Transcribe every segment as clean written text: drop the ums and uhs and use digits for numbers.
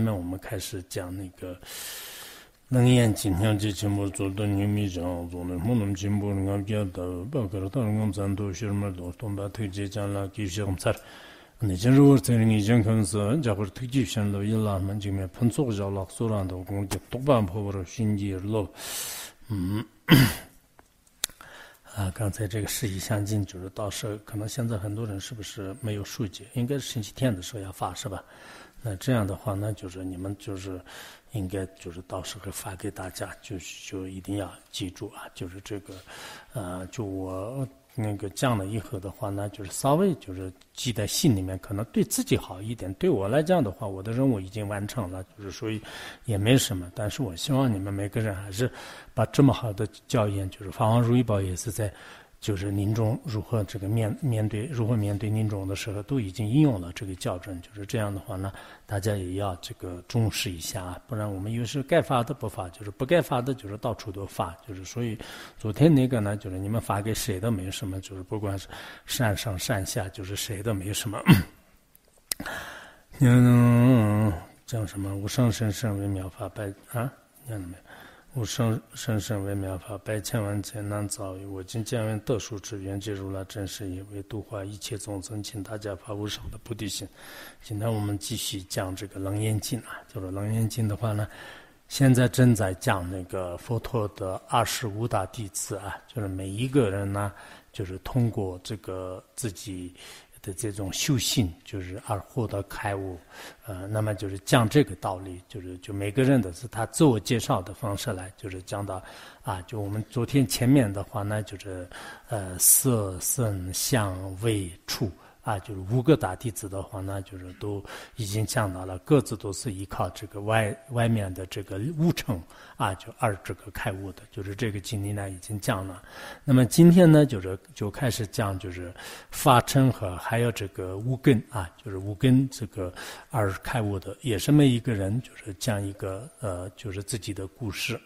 面我们开始讲那个楞严经，像这节目做的牛米讲做的，我们进步俺给到包括到俺咱都学么多，东北推荐讲了继续我们才。你假如在你讲看是，假如推荐上了伊拉们这边喷错着了，所然的工作多半破了心机了，刚才这个事宜相近，就是到时候可能现在很多人是不是没有数据？应该是星期天的时候要发是吧？那这样的话呢，就是你们就是应该就是到时候发给大家，就一定要记住啊，就是这个，就我那个讲了以后的话呢，就是稍微就是记在心里面，可能对自己好一点。对我来讲的话，我的任务已经完成了，就是所以也没什么。但是我希望你们每个人还是把这么好的教研，就是法王如意宝也是在。就是临终如何这个面对临终的时候，都已经应用了这个校正。就是这样的话呢，大家也要这个重视一下，不然我们有时该发的不发，就是不该发的，就是到处都发。就是所以昨天那个呢，就是你们发给谁都没有什么，就是不管是善上善下，就是谁都没有什么。讲什么无上甚深微妙法拜啊？看到没有？无上甚深微妙法，百千万劫难遭遇。我今见闻得殊之缘，皆如来真实也，为度化一切众生，请大家发无上的菩提心。今天我们继续讲这个楞严经啊，就是楞严经的话呢，现在正在讲那个佛陀的25大弟子啊，就是每一个人呢，就是通过这个自己的这种修行，就是而获得开悟，那么就是讲这个道理，就每个人的是他自我介绍的方式来，就是讲到啊，就我们昨天前面的话呢，就是色声香味触啊，就是5个大弟子的话呢，就是都已经讲到了，各自都是依靠这个外面的这个悟乘啊，就而这个开悟的，就是这个经历呢已经讲了。那么今天呢，就开始讲就是法乘和还有这个无根啊，就是无根这个而开悟的，也是每一个人就是讲一个就是自己的故事。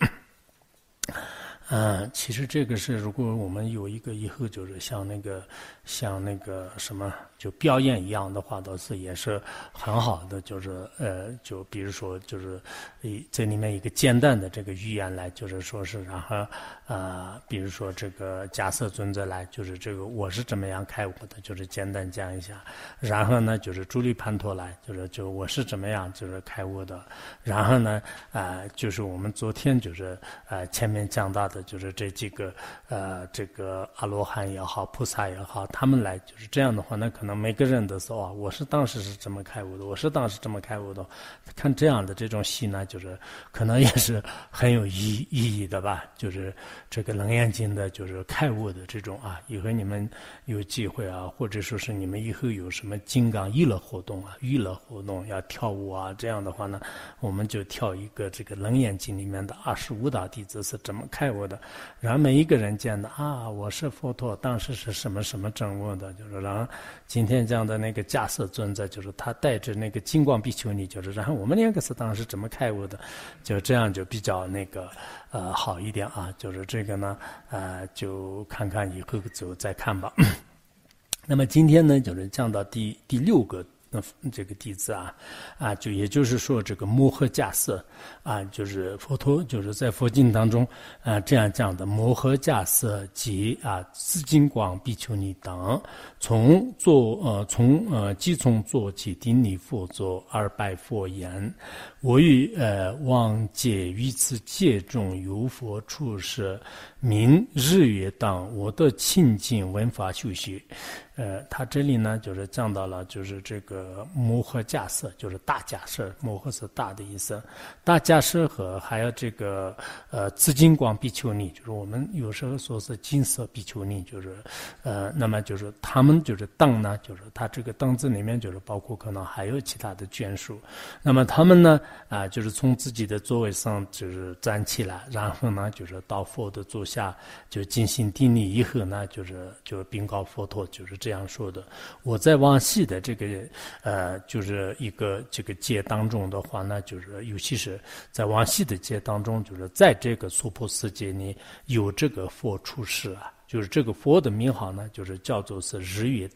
其实这个是，如果我们有一个以后就是像那个什么就表演一样的话，倒是也是很好的，就是就比如说就是这里面一个简单的这个语言来，就是说是然后比如说这个假设尊者来，就是这个我是怎么样开悟的，就是简单讲一下。然后呢，就是朱利潘陀来，就我是怎么样就是开悟的。然后呢，就是我们昨天就是前面讲到的。就是这几个这个阿罗汉也好，菩萨也好，他们来就是这样的话，那可能每个人都说啊，我是当时是这么开悟的，我是当时这么开悟的。看这样的这种戏呢，就是可能也是很有意义的吧。就是这个楞严经的，就是开悟的这种啊，以后你们有机会啊，或者说是你们以后有什么金刚娱乐活动啊，娱乐活动要跳舞啊，这样的话呢，我们就跳一个这个楞严经里面的25大弟子是怎么开悟的。然后每一个人见的啊，我是佛陀，当时是什么什么证悟的，就是然后今天讲的那个迦叶尊者，就是他带着那个金光比丘尼，就是然后我们两个是当时怎么开悟的，就这样就比较那个好一点啊，就是这个呢就看看以后就再看吧。那么今天呢，就是讲到第6个。这个弟子就也就是说这个摩诃迦叶就是佛陀就是在佛经当中这样讲的，摩诃迦叶及资金光比丘尼等从即从做起顶礼佛座而拜佛言：我欲望解于此界中有佛出世，名日月当，我得清净闻法修习。他这里呢就是讲到了，就是这个摩诃迦叶，就是大迦叶，摩诃是大的意思。大迦叶和还有这个资金光比丘尼，就是我们有时候说是金色比丘尼，就是那么就是他们就是等呢，就是他这个等字里面就是包括可能还有其他的眷属。那么他们呢就是从自己的座位上就是站起来，然后呢就是到佛的座下就进行顶礼以后呢，就禀告佛陀，就是这样说的。我在往昔的这个就是一个这个界当中的话呢，就是尤其是在往昔的界当中，就是在这个娑婆世界里有这个佛出世就是这个佛的名号呢，就是叫做是日月当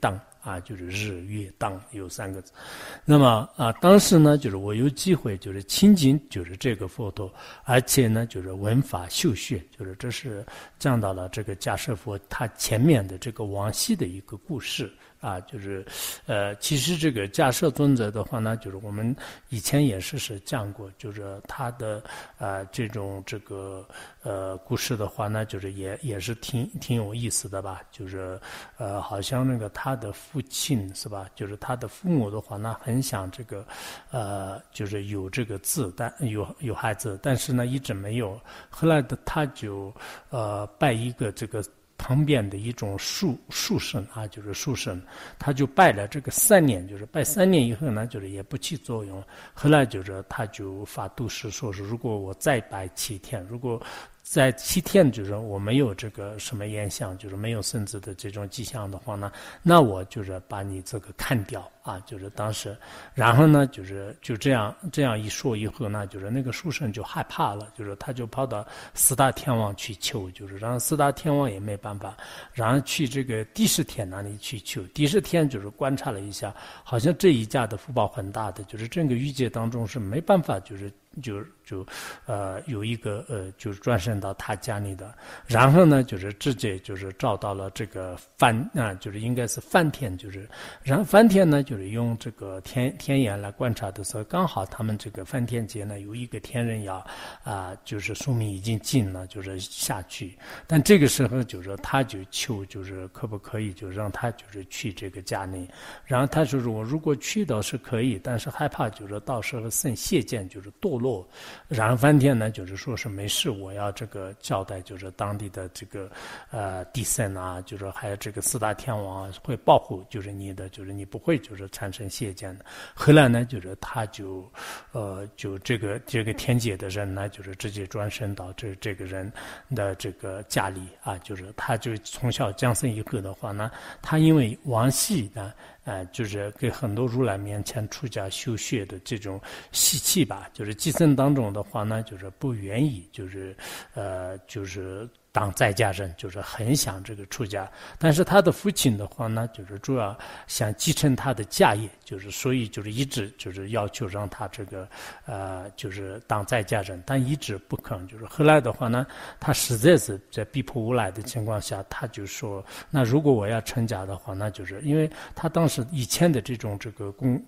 啊，就是日月当有3个字。那么当时呢，就是我有机会就是亲近就是这个佛陀，而且呢就是闻法修学，就是这是讲到了这个迦叶佛他前面的这个往昔的一个故事。就是其实这个迦叶尊者的话呢，就是我们以前也是讲过，就是他的这种这个故事的话呢，就是也是挺有意思的吧，就是好像那个他的父亲是吧，就是他的父母的话呢，很想这个就是有这个字，但有孩子，但是呢一直没有，后来的他就拜一个这个旁边的一种树神啊，就是树神，他就拜了这个3年，就是拜3年以后呢，就是也不起作用。后来就是他就发度誓说是，如果我再拜7天，如果在7天就是我没有这个什么现象，就是没有生子的这种迹象的话呢，那我就是把你这个砍掉啊，就是当时，然后呢就这样一说以后呢，就是那个书生就害怕了，就是他就跑到4大天王去求，就是然后4大天王也没办法，然后去这个帝释天那里去求，帝释天就是观察了一下，好像这一家的福报很大的，就是整个欲界当中是没办法就是有一个就是转生到他家里的，然后呢就是直接就是找到了这个就是应该是梵天，就是然后梵天呢就是用这个天眼来观察的时候，刚好他们这个梵天界呢有一个天人要就是寿命已经尽了，就是下去，但这个时候就是他就求就是可不可以就让他就是去这个家里，然后他说我如果去到是可以，但是害怕就是到时候生谢见就是堕落，然后梵天呢就是说是没事，我要这个交代就是当地的这个帝僧啊，就是还有这个4大天王啊会保护就是你的，就是你不会就是产生谢见的。后来呢就是他就这个天界的人呢就是直接转生到这个人的这个家里啊，就是他就从小降生以后的话呢，他因为往昔呢就是给很多如来面前出家修学的这种习气吧，就是继承当中的话呢，就是不愿意，就是当在家人，就是很想这个出家，但是他的父亲的话呢，就是主要想继承他的家业，就是所以就是一直就是要求让他这个就是当在家人，但一直不肯。就是后来的话呢，他实在是在逼迫无赖的情况下，他就说，那如果我要成家的话，那就是因为他当时以前的这种这个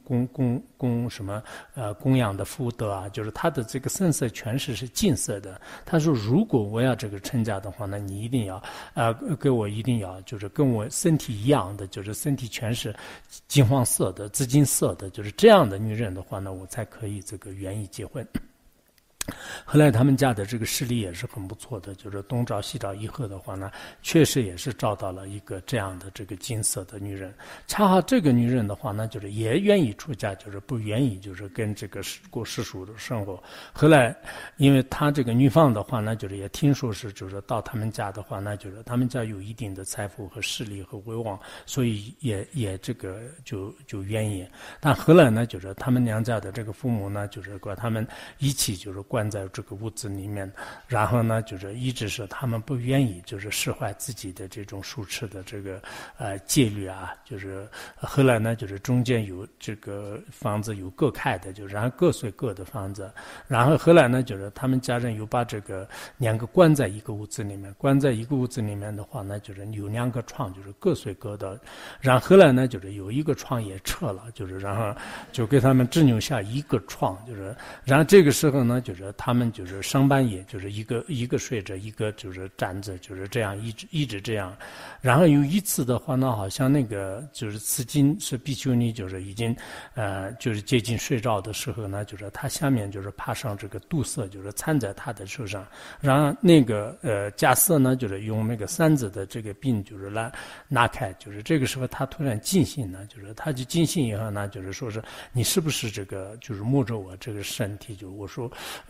供养的福德啊，就是他的这个身色全是金色的。他说，如果我要这个成家的话呢，你一定要给我一定要就是跟我身体一样的，就是身体全是金黄色的、紫金色的，就是这样的女人的话呢，我才可以这个愿意结婚。后来他们家的这个势力也是很不错的，就是东找西找以后的话呢，确实也是找到了一个这样的这个金色的女人。恰好这个女人的话呢，就是也愿意出家，就是不愿意就是跟这个过世俗的生活。后来因为他这个女方的话呢，就是也听说是就是到他们家的话呢，就是他们家有一定的财富和势力和威望，所以也这个就愿意。但后来呢，就是他们娘家的这个父母呢，就是把他们一起就是关在这个屋子里面，然后呢就是一直是他们不愿意就是释怀自己的这种羞耻的这个戒律啊，就是后来呢就是中间有这个房子有各开的，就然后各睡各的房子，然后后来呢就是他们家人又把这个2个关在一个屋子里面，关在一个屋子里面的话呢，就是有2个床，就是各睡各的，然后后来呢就是有一个床也撤了，就是然后就给他们只留下一个床，就是然后这个时候呢就是他们就是上半夜就是一个睡着，一个就是站着，就是这样一直这样。然后有一次的话呢，好像那个就是慈金是比丘尼，就是已经就是接近睡着的时候呢，就是他下面就是爬上这个肚色，就是缠在他的手上，然后那个迦叶呢就是用那个扇子的这个柄就是来拿开，就是这个时候他突然惊醒了，就是他就惊醒以后呢，就是说是你是不是这个就是摸着我这个身体，就我说就是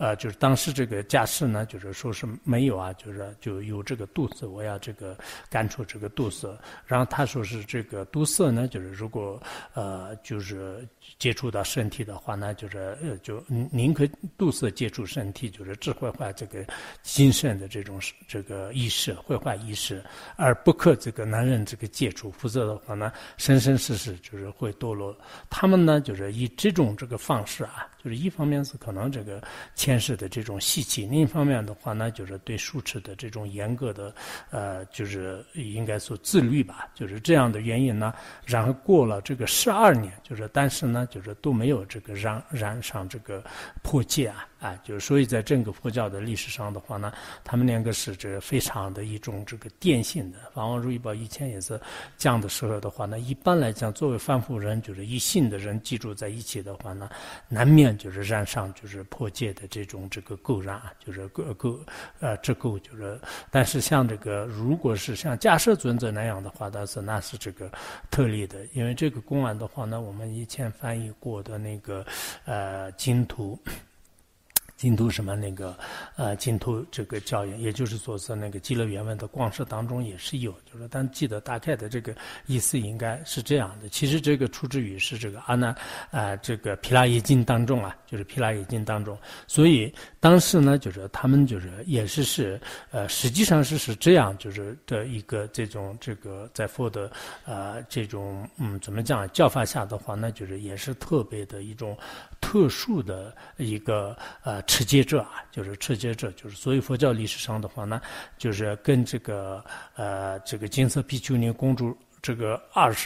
当时这个家世呢，就是说是没有啊，就有这个肚子，我要这个赶出这个肚子。然后他说是这个肚塞呢，就是如果就是接触到身体的话呢，就是就宁可肚塞接触身体，就是只会坏这个精神的这种这个意识，会坏意识，而不可这个男人这个接触，否则的话呢，生生世世就是会堕落。他们呢，就是以这种这个方式啊，就是一方面是可能这个前世的这种习气，另一方面的话呢，就是对术持的这种严格的就是应该说自律吧，就是这样的原因呢，然后过了这个12年，就是但是呢，就是都没有这个染上这个破戒啊，就是所以在整个佛教的历史上的话呢，他们两个是这非常的一种这个典型的。法王如意宝以前也是讲的时候的话呢，一般来讲，作为凡夫人，就是一心的人居住在一起的话呢，难免就是染上就是破戒的这种这个垢染，就是这垢就是。但是像这个如果是像迦摄尊者那样的话，那是这个特例的，因为这个公案的话呢，我们以前翻译过的那个经图什么那个经图这个教言，也就是说是那个极乐原文的光释当中也是有，就是但记得大概的这个意思应该是这样的。其实这个出自于是这个这个毗拉耶经当中啊，就是毗拉耶经当中，所以当时呢，就是他们就是也是实际上是这样，就是的一个这种这个在佛的这种怎么讲教法下的话呢，就是也是特别的一种特殊的一个持戒者啊，就是持戒者，就是所以佛教历史上的话呢，就是跟这个金色比丘尼公主这个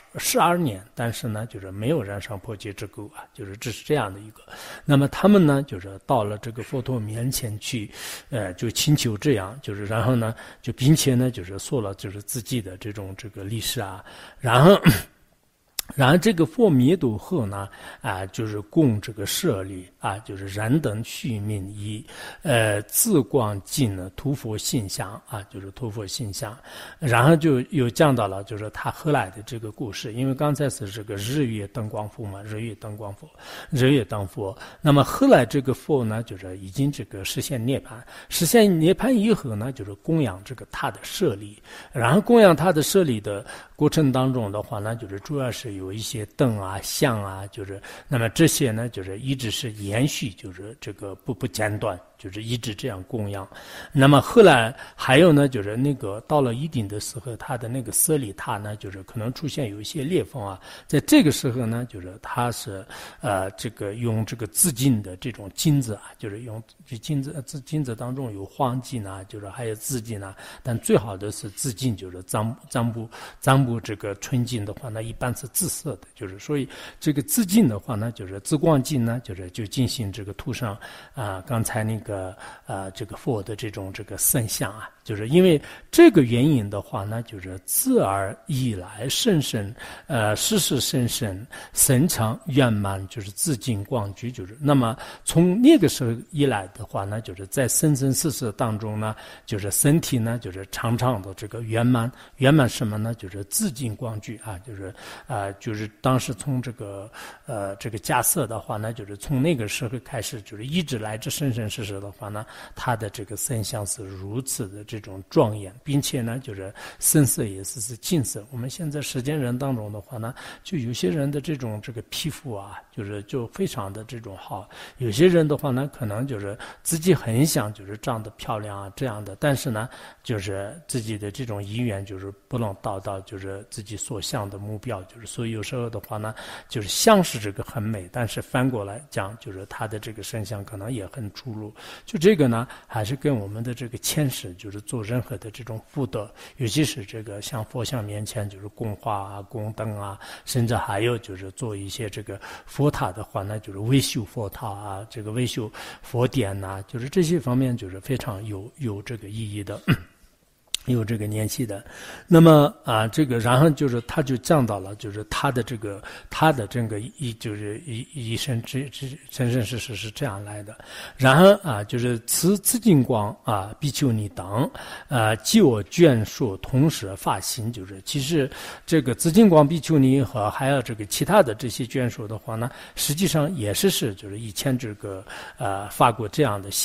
12年，但是呢，就是没有染上破戒之垢啊，就是这是这样的一个。那么他们呢，就是到了这个佛陀面前去，就请求这样，就是然后呢，就并且呢，就是说了就是自己的这种这个历史啊，然后这个佛弥陀后呢，就是供这个舍利啊，就是燃灯续命以自光净的涂佛性相啊，就是涂佛性相。然后就又讲到了就是他后来的这个故事，因为刚才是这个日月灯光佛嘛，日月灯佛。那么后来这个佛呢，就是已经这个实现涅槃以后呢，就是供养这个他的舍利，然后供养他的舍利的过程当中的话呢，就是主要是有一些灯啊、像啊，就是那么这些呢，就是一直是延续，就是这个不间断，就是一直这样供养。那么后来还有呢，就是那个到了一定的时候，它的那个舍利塔呢，就是可能出现有一些裂缝啊，在这个时候呢，就是它是这个用这个自净的这种金子啊，就是用这金子当中有黄金啊，就是还有自净啊，但最好的是自净，就是脏不这个纯净的话呢，一般是自色的，就是所以这个自净的话呢，就是自光净呢，就进行这个涂上刚才那个这个佛的这种这个圣像啊，就是因为这个原因的话呢，就是自而以来甚深世世甚深深长圆满，就是自净光具，就是那么从那个时候以来的话呢，就是在生生世世当中呢，就是身体呢就是常常的这个圆满什么呢？就是自净光具啊，就是当时从这个迦摄的话呢，就是从那个时候开始，就是一直来自生生世世的话呢，他的这个身相是如此的这种庄严，并且呢，就是身色也是净色。我们现在世间人当中的话呢，就有些人的这种这个皮肤啊，就非常的这种好，有些人的话呢，可能就是自己很想就是长得漂亮啊这样的，但是呢，就是自己的这种意愿就是不能到就是自己所向的目标，就是所以有时候的话呢，就是像是这个很美，但是反过来讲，就是他的这个身相可能也很出入。就这个呢，还是跟我们的这个前世，就是做任何的这种福德，尤其是这个像佛像面前就是供花啊、供灯啊，甚至还有就是做一些这个佛塔的话呢，就是维修佛塔啊，这个维修佛典呐，就是这些方面就是非常有这个意义的。有这个年纪的，那么这个然后就是他就讲到了，就是他的这个就是一生生生世世是这样来的。然后就是此净光比丘尼等即我眷属同时发行，就是其实这个紫净光比丘尼和还有这个其他的这些眷属的话呢，实际上也是就是以前这个发过这样的信啊。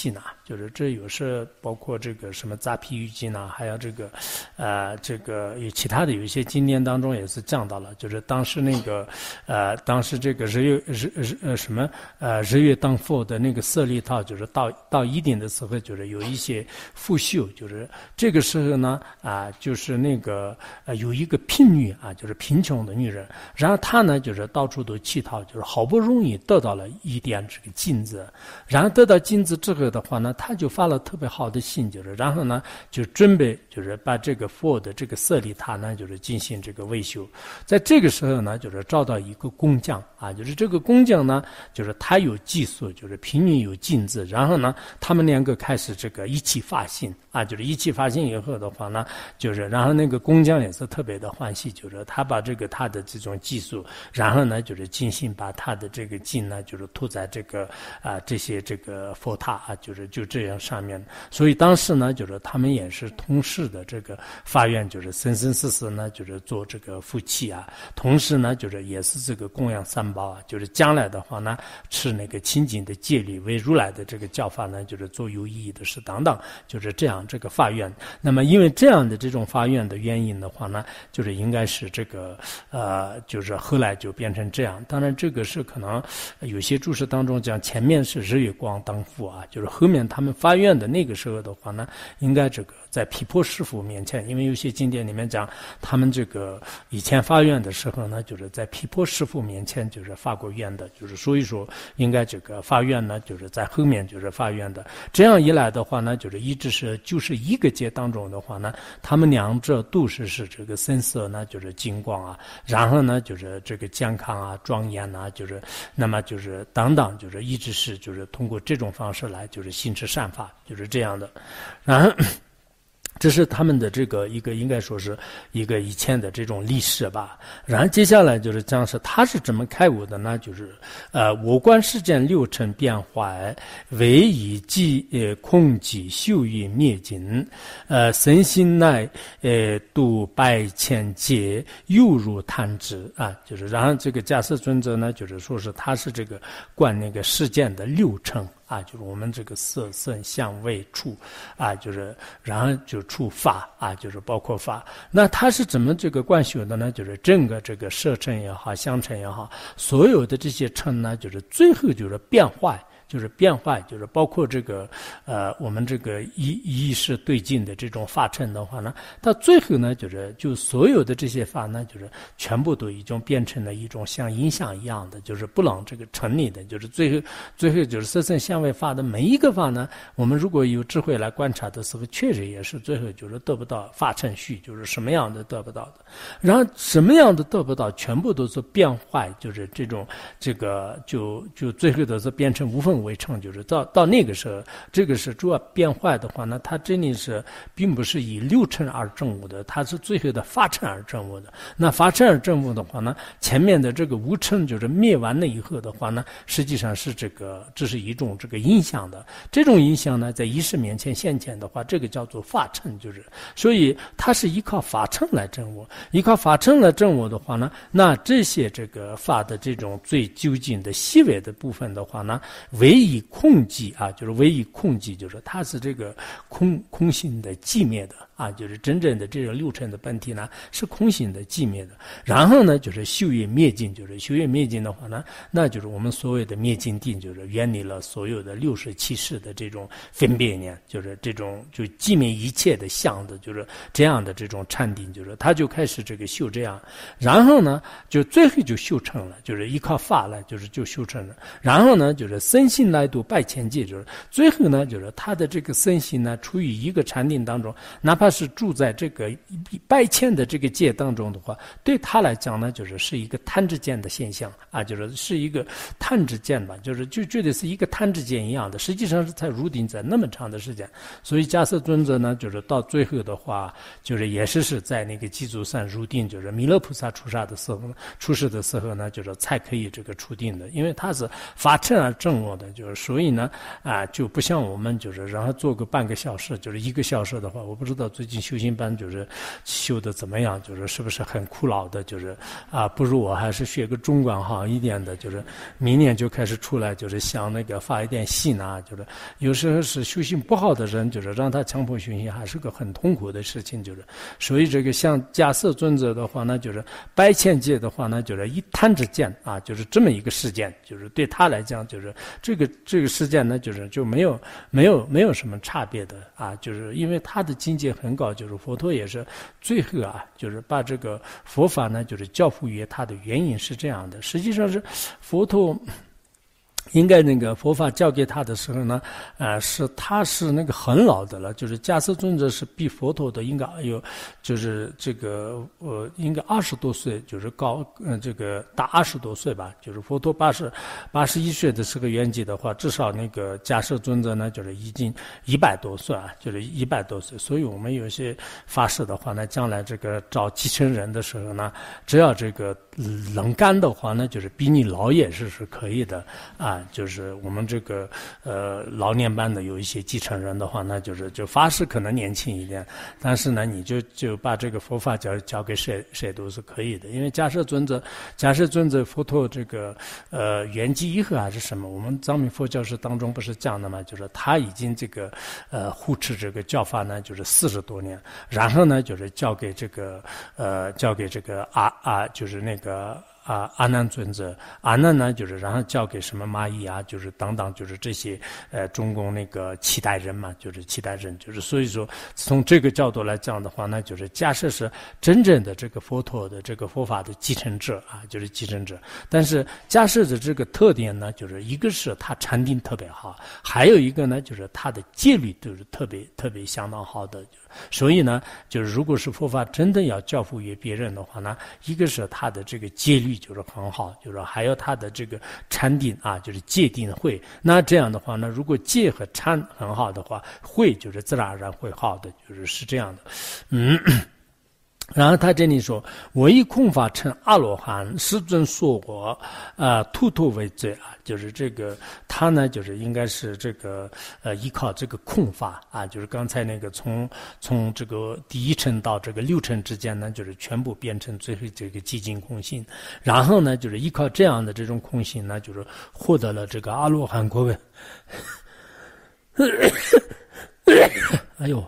就是这有是包括这个什么扎毗喻经啊，还有这个这个有其他的有一些经典当中也是讲到了，就是当时那个当时这个日月当佛的那个舍利套，就是到一定的时候，就是有一些复修，就是这个时候呢就是那个有一个贫女啊，就是贫穷的女人，然后她呢就是到处都乞讨，就是好不容易得到了一点这个金子，然后得到金子之后的话呢，她就发了特别好的心，就是然后呢就准备就是把这个佛的这个舍利塔呢就是进行这个维修。在这个时候呢，就是找到一个工匠啊，就是这个工匠呢，就是他有技术，就是贫女有金子，然后呢他们两个开始这个一起发心啊，就是一起发心以后的话呢，就是然后那个工匠也是特别的欢喜，就是他把这个他的这种技术，然后呢就是精心把他的这个金呢就是涂在这个这些这个佛塔啊，就是就这样上面。所以当时呢就是他们也是同时的这个发愿，就是生生世世呢就是做这个夫妻啊，同时呢就是也是这个供养三宝啊，就是将来的话呢吃那个清净的戒律，为如来的这个教法呢就是做有意义的事等等，就是这样这个发愿。那么因为这样的这种发愿的原因的话呢，就是应该是这个就是后来就变成这样。当然这个是可能有些注释当中讲前面是日月光当父啊，就是后面他们发愿的那个时候的话呢，应该这个在毗婆师父面前，因为有些经典里面讲他们这个以前发愿的时候呢，就是在毗婆师父面前就是发过愿的，就是所以说应该这个发愿呢就是在后面就是发愿的。这样一来的话呢，就是一直是就是一个劫当中的话呢，他们两者都是这个身色呢就是金光啊，然后呢就是这个健康啊庄严啊，就是那么就是等等，就是一直是就是通过这种方式来就是行持善法，就是这样的。然后这是他们的这个一个应该说是一个以前的这种历史吧。然后接下来就是讲是他是怎么开悟的呢？就是我观世间六尘变坏，唯以即空寂修于灭尽，身心乃度百千劫，犹如弹指啊。就是然后这个迦叶尊者呢，就是说是他是这个观那个世间的六尘啊，就是我们这个色声香味触啊，就是然后就触法啊，就是包括法。那他是怎么这个观修的呢？就是整个这个色尘也好，香尘也好，所有的这些尘呢，就是最后就是变坏。就是变坏，就是包括这个我们这个意识对境的这种法尘的话呢，到最后呢，就所有的这些法呢，就是全部都已经变成了一种像音像一样的，就是不能这个成立的，就是最后就是色声香味法的每一个法呢，我们如果有智慧来观察的时候，确实也是最后就是得不到法程序，就是什么样的得不到的，然后什么样的得不到，全部都是变坏，就是这种这个就最后都是变成无分为成，就是到那个时候，这个是主要变坏的话呢，它真的是并不是以六尘而证悟的，它是最后的法尘而证悟的。那法尘而证悟的话呢，前面的这个无尘就是灭完了以后的话呢，实际上是这是一种这个影响的，这种影响呢，在意识面前现前的话，这个叫做法尘，就是所以它是依靠法尘来证悟，依靠法尘来证悟的话呢，那这些这个法的这种最究竟的细微的部分的话呢，唯以空寂啊，就是唯以空寂，就是它是这个空性的寂灭的啊，就是真正的这种六尘的本体呢是空性的寂灭的。然后呢，就是修业灭尽，就是修业灭尽的话呢，那就是我们所谓的灭尽定，就是远离了所有的67世的这种分别念，就是这种就寂灭一切的相的，就是这样的这种禅定，就是他就开始这个修这样，然后呢，就最后就修成了，就是依靠法来，就修成了。然后呢，就是身心来度百千界，就是最后呢，就是他的这个身心呢，处于一个禅定当中，哪怕是住在这个百千的这个界当中的话，对他来讲呢，是一个贪之见的现象啊，是一个贪之见吧，就觉得是一个贪之见一样的，实际上是才入定在那么长的时间。所以迦叶尊者呢，到最后的话，也是在那个基础上入定，弥勒菩萨出世的时候呢，才可以这个出定的，因为他是法尘而证悟的。 的，就是所以呢就不像我们就是让他做个半个小时，就是1个小时的话，我不知道最近修行班就是修的怎么样，就是是不是很枯老的，就是不如我还是学个中管好一点的，就是明年就开始出来，就是想那个发一点心啊，就是有时候是修行不好的人，就是让他强迫修行还是个很痛苦的事情，就是所以这个像迦叶尊者的话呢，就是百千界的话呢，就是一弹指间就是这么一个事件，就是对他来讲，就是这个事件呢，就是就没有什么差别的就是因为他的境界很高，就是佛陀也是最后就是把这个佛法呢，就是交付于他的原因是这样的，实际上是佛陀。应该那个佛法教给他的时候呢，他是那个很老的了，就是迦叶尊者是比佛陀的应该有，就是这个应该20多岁，就是高这个大20多岁吧，就是佛陀81岁的这个圆寂的话，至少那个迦叶尊者呢，就是已经100多岁就是100多岁，所以我们有些发誓的话呢，将来这个找继承人的时候呢，只要这个能干的话呢，就是比你老也是可以的就是我们这个老年班的有一些继承人的话呢，就发誓可能年轻一点，但是呢，你就把这个佛法交给谁都是可以的，因为迦叶尊者佛陀这个圆寂以后还是什么，我们藏密佛教史当中不是讲的嘛，就是他已经这个护持这个教法呢，就是40多年，然后呢，就是交给这个就是那个。阿难尊者，阿难呢，就是然后交给什么蚂蚁就是等等，就是这些中共那个期待人嘛，就是期待人，就是所以说从这个角度来讲的话呢，就是假设是真正的这个佛陀的这个佛法的继承者就是继承者，但是假设的这个特点呢，就是一个是他禅定特别好，还有一个呢，就是他的戒律都是特别相当好的。所以呢，就是如果是佛法真的要交付于别人的话呢，一个是他的这个戒律就是很好，就是还有他的这个禅定就是戒定慧。那这样的话呢，如果戒和禅很好的话，慧就是自然而然会好的，是这样的。然后他这里说，我以空法成阿罗汉，世尊说我突突为罪就是这个他呢，就是应该是这个依靠这个空法就是刚才那个从这个第1层到这个6层之间呢，就是全部变成最后这个寂静空性，然后呢，就是依靠这样的这种空性呢，就是获得了这个阿罗汉果位。哎呦，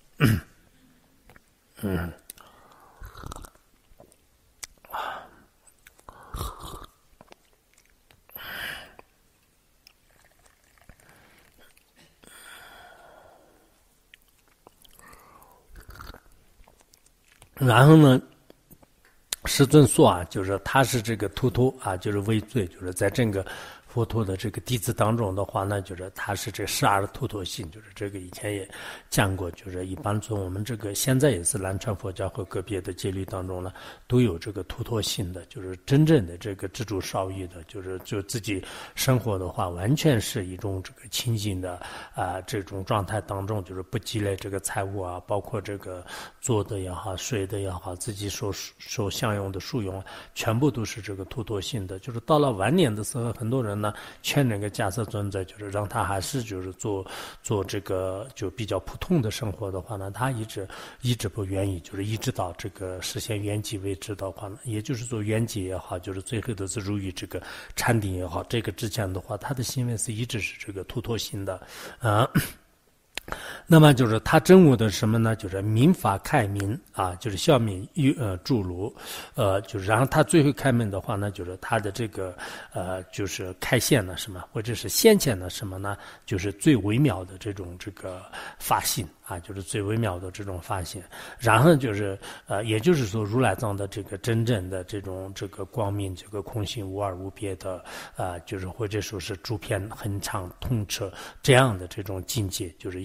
然后呢，世尊说就是他是这个突突就是为罪，就是在整个佛陀的这个弟子当中的话呢，就是他是这12突突性，就是这个以前也讲过，就是一般从我们这个现在也是南传佛教和个别的戒律当中呢，都有这个突突性的，就是真正的这个知足少欲的，就自己生活的话，完全是一种这个清净的这种状态当中，就是不积累这个财物包括这个做的也好，睡的也好，自己所享用的殊用全部都是这个突突性的。就是到了晚年的时候，很多人呢劝那个迦叶尊者，就是让他还是就是做这个就比较普通的生活的话呢，他一直不愿意，就是一直到这个实现圆寂为止的话呢，也就是做圆寂也好，就是最后的是入于这个禅定也好，这个之前的话，他的行为是一直是这个突突性的那么就是他证悟的什么呢？就是明法开明就是消灭诸如就是然后他最后开门的话呢，就是他的这个就是开显了什么，或者是显现了什么呢？就是最微妙的这种这个法性就是最微妙的这种发现，然后就是也就是说如来藏的这个真正的这种这个光明，这个空性无二无别的就是或者说是诸遍恒常通彻这样的这种境界，就是已经开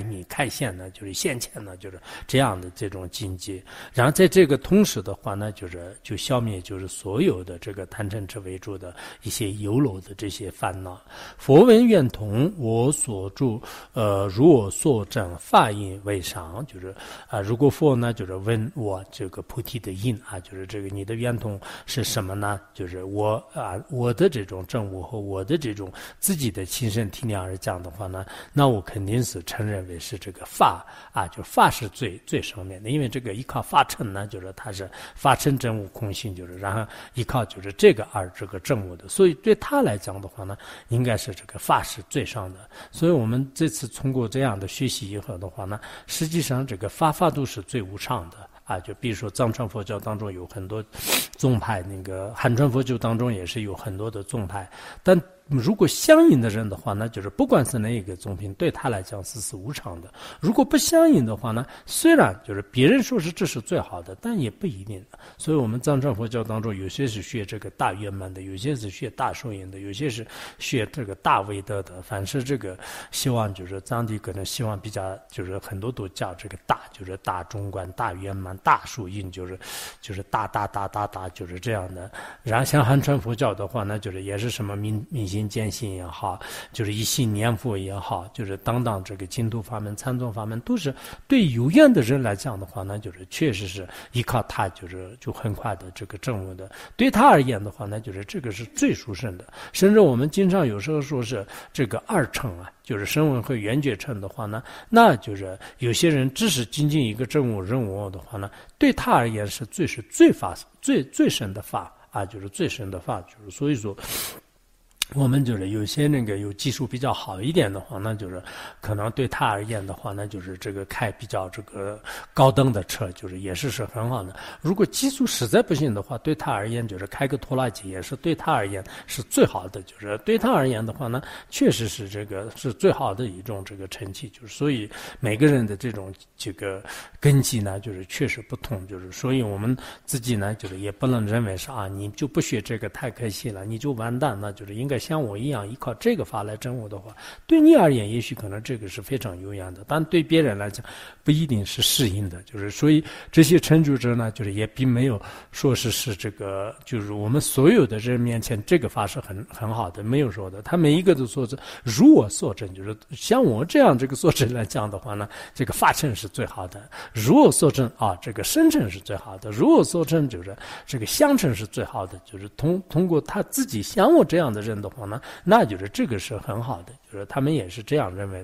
密开显呢，就是现前呢，就是这样的这种境界。然后在这个同时的话呢，就消灭就是所有的这个贪嗔痴为主的一些有漏的这些烦恼。佛闻愿同，我所住如我所证，法印为上，就是如果佛呢就是问我这个菩提的因啊，就是这个你的愿同是什么呢？就是我的这种证悟和我的这种自己的亲身体验而讲的话呢，那我肯定是承认为是这个法啊，就法是最上面的，因为这个依靠法称呢，就是它是法称证悟空性，就是然后依靠就是这个而这个证悟的，所以对他来讲的话呢，应该是这个法是最上的。所以我们这次通过这样的学习以后的话呢，实际上这个法度是最无上的啊。就比如说藏传佛教当中有很多宗派，那个汉传佛教当中也是有很多的宗派，但如果相应的人的话呢，就是不管是哪一个宗品，对他来讲是无常的。如果不相应的话呢，虽然就是别人说是这是最好的，但也不一定的。所以我们藏传佛教当中，有些是学这个大圆满的，有些是学大寿因的，有些是学这个大威德的。凡是这个希望就是藏地可能希望比较就是很多都叫这个大，就是大中观、大圆满、大寿因，就是大就是这样的。然后像汉传佛教的话呢，就是也是什么明心见性也好，就是一心念佛也好，就是当这个净土法门、禅宗法门，都是对有缘的人来讲的话呢，就是确实是依靠他就很快的这个证悟的。对他而言的话呢，就是这个是最殊胜的。甚至我们经常有时候说是这个二乘啊，就是声闻和缘觉乘的话呢，那就是有些人只是仅仅一个证悟任务的话呢，对他而言是最深的法啊，就是最深的法，就是所以说。我们就是有些那个有技术比较好一点的话，那就是可能对他而言的话呢，就是这个开比较这个高登的车，就是也是很好的。如果技术实在不行的话，对他而言就是开个拖拉机也是对他而言是最好的。就是对他而言的话呢，确实是这个是最好的一种这个成绩。就是所以每个人的这种这个根基呢，就是确实不同。就是所以我们自己呢，就是也不能认为是啊，你就不学这个太可惜了，你就完蛋了，就是应该。像我一样依靠这个法来证悟的话，对你而言也许可能这个是非常有缘的，但对别人来讲不一定是适应的。就是所以这些成就者呢，就是也并没有说是这个，就是我们所有的人面前这个法是很好的，没有说的。他每一个都说是如我所证，就是像我这样这个所证来讲的话呢，这个法称是最好的；如我所证啊，这个身称是最好的；如我所证就是这个相称是最好的。就是通过他自己像我这样的人的话呢，那就是这个是很好的，就是他们也是这样认为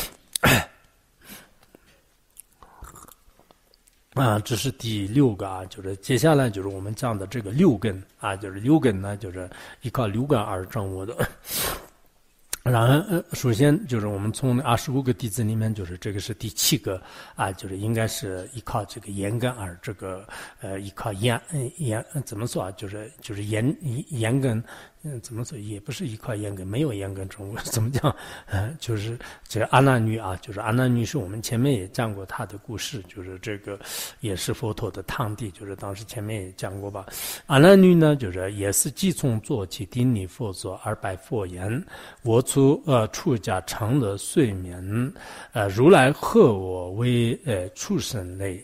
的。这是第六个啊，就是接下来就是我们讲的这个六根啊，就是六根呢，就是依靠六根而证悟的。然后首先就是我们从25个弟子里面，就是这个是第7个啊，就是应该是依靠这个眼根而这个依靠眼怎么说啊？就是眼根。怎么说也不是依靠眼根，没有眼根证悟，怎么讲？就是这阿难女啊，就是阿难女是我们前面也讲过她的故事，就是这个也是佛陀的堂弟，就是当时前面也讲过吧。阿难女呢，就是也是即从坐起，顶礼佛座而拜佛言：我出家常乐睡眠，如来贺我为畜生类。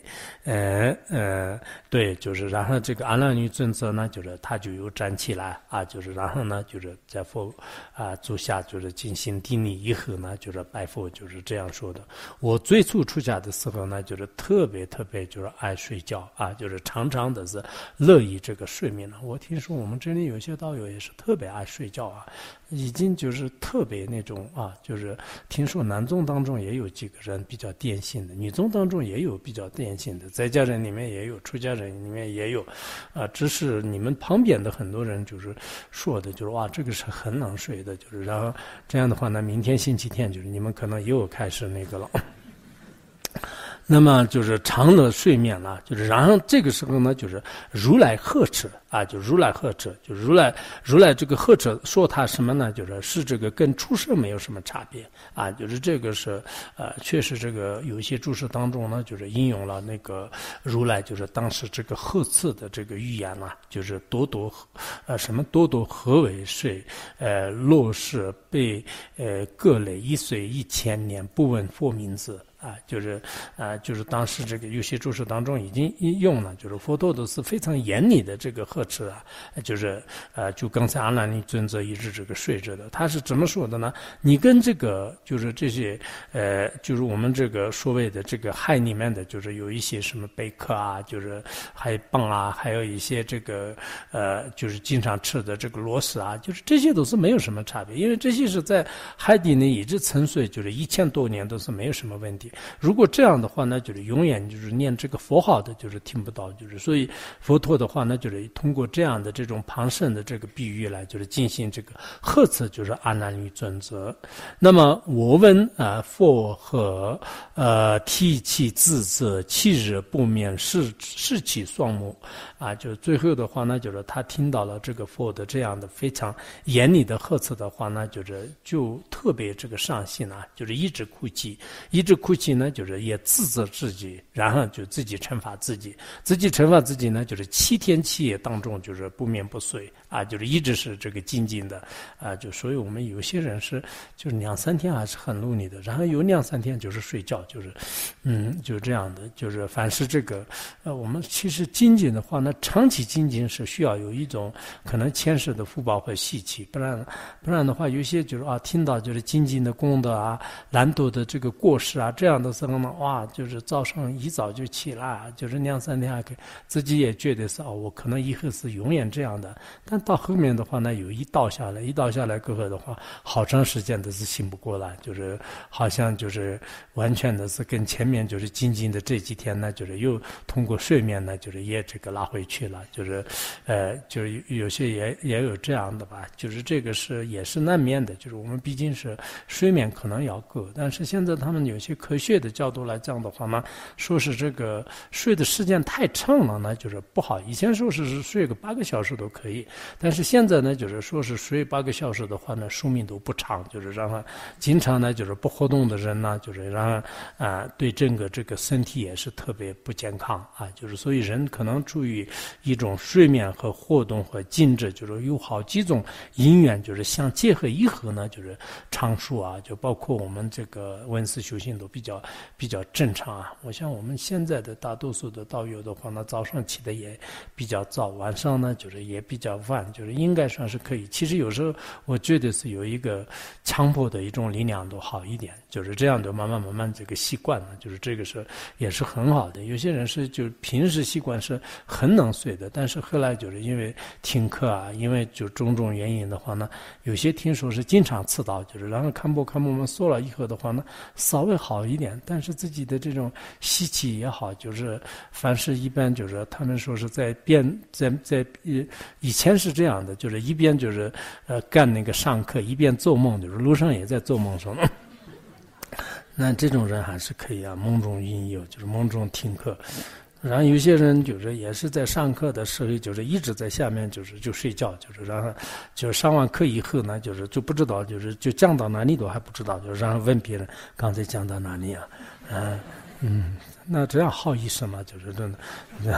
对，就是然后这个阿难女尊者呢，就是他就又站起来啊，就是然后呢，就是在佛座下就是进行顶礼以后呢，就是拜佛，就是这样说的。我最初出家的时候呢，就是特别就是爱睡觉啊，就是常常的是乐意这个睡眠呢。我听说我们这里有些道友也是特别爱睡觉啊，已经就是特别那种啊，就是听说男宗当中也有几个人比较癫性的，女宗当中也有比较癫性的，在家人里面也有，出家人里面也有，只是你们旁边的很多人就是说的，就是哇，这个是很能睡的，就是然后这样的话呢，明天星期天就是你们可能又开始那个了。 那么就是长的睡眠了，就是然后这个时候呢，就是如来呵斥啊，就如来呵斥，就如来这个呵斥说他什么呢？就是这个跟出世没有什么差别啊，就是这个是确实这个有一些注释当中呢，就是引用了那个如来就是当时这个呵斥的这个预言了，就是多多何为睡，若是被各类1岁1000年不闻佛名字。就是当时这个有些注释当中已经用了，就是佛陀都是非常严厉的这个呵斥啊，就是就刚才阿难尼尊者一直这个睡着的，他是怎么说的呢？你跟这个就是这些就是我们这个所谓的这个海里面的，就是有一些什么贝壳啊，就是海蚌啊，还有一些这个就是经常吃的这个螺丝啊，就是这些都是没有什么差别，因为这些是在海底里一直沉睡，就是1000多年都是没有什么问题。如果这样的话呢，就是永远就是念这个佛号的，就是听不到，就是所以佛陀的话呢，就是通过这样的这种旁生的这个比喻来，就是进行这个呵斥，就是阿难尼尊者。那么我闻佛和提起自责7日不眠视其双目啊，就最后的话呢，就是他听到了这个佛的这样的非常严厉的呵斥的话呢，就特别这个伤心啊，就是一直哭泣呢，就是也自责自己，然后就自己惩罚自己呢，就是7天7夜当中就是不眠不睡啊，就是一直是这个精进的啊，就所以我们有些人是就是2-3天还是很努力的，然后有2-3天就是睡觉，就是就是这样的，就是凡是这个我们其实精进的话呢，长期精进是需要有一种可能前世的福报和习气，不然的话，有些就是听到就是精进的功德啊，懒惰的这个过失啊，这样的时候呢，哇，就是早上一早就起来，就是2-3天还可以，自己也觉得是我可能以后是永远这样的，但到后面的话呢，一倒下来过后的话，好长时间都是醒不过来，就是好像就是完全的是跟前面就是精进的这几天呢，就是又通过睡眠呢，就是也这个拉回去了，就是就是有些也有这样的吧，就是这个也是难免的，就是我们毕竟是睡眠可能要够，但是现在他们有些科学的角度来讲的话呢，说是这个睡的时间太长了呢，就是不好。以前说是睡个8个小时都可以，但是现在呢，就是说是睡8个小时的话呢，寿命都不长，就是让他经常呢就是不活动的人呢，就是让对整个这个身体也是特别不健康啊，就是所以人可能处于一种睡眠和活动和静止，就是有好几种因缘，就是相结合以后呢，就是长寿啊，就包括我们这个闻思修行都比较正常啊。我想我们现在的大多数的道友的话呢，早上起的也比较早，晚上呢就是也比较晚，就是应该算是可以。其实有时候我觉得是有一个强迫的一种力量都好一点，就是这样的慢慢这个习惯了，就是这个也是很好的。有些人是就平时习惯是很能睡的，但是后来就是因为听课啊，因为就种种原因的话呢，有些听说是经常迟到，就是然后看播我们说了以后的话呢，稍微好一点，但是自己的这种习气也好，就是凡是一般就是他们说是在以前是这样的，就是一边就是干那个上课，一边做梦，就是路上也在做梦说那这种人还是可以啊，梦中引诱，就是梦中听课。然后有些人就是也是在上课的时候，就是一直在下面就睡觉，就是然后就上完课以后呢，就不知道就讲到哪里都还不知道，就是然后问别人刚才讲到哪里啊，那这样好意思吗？就是真的，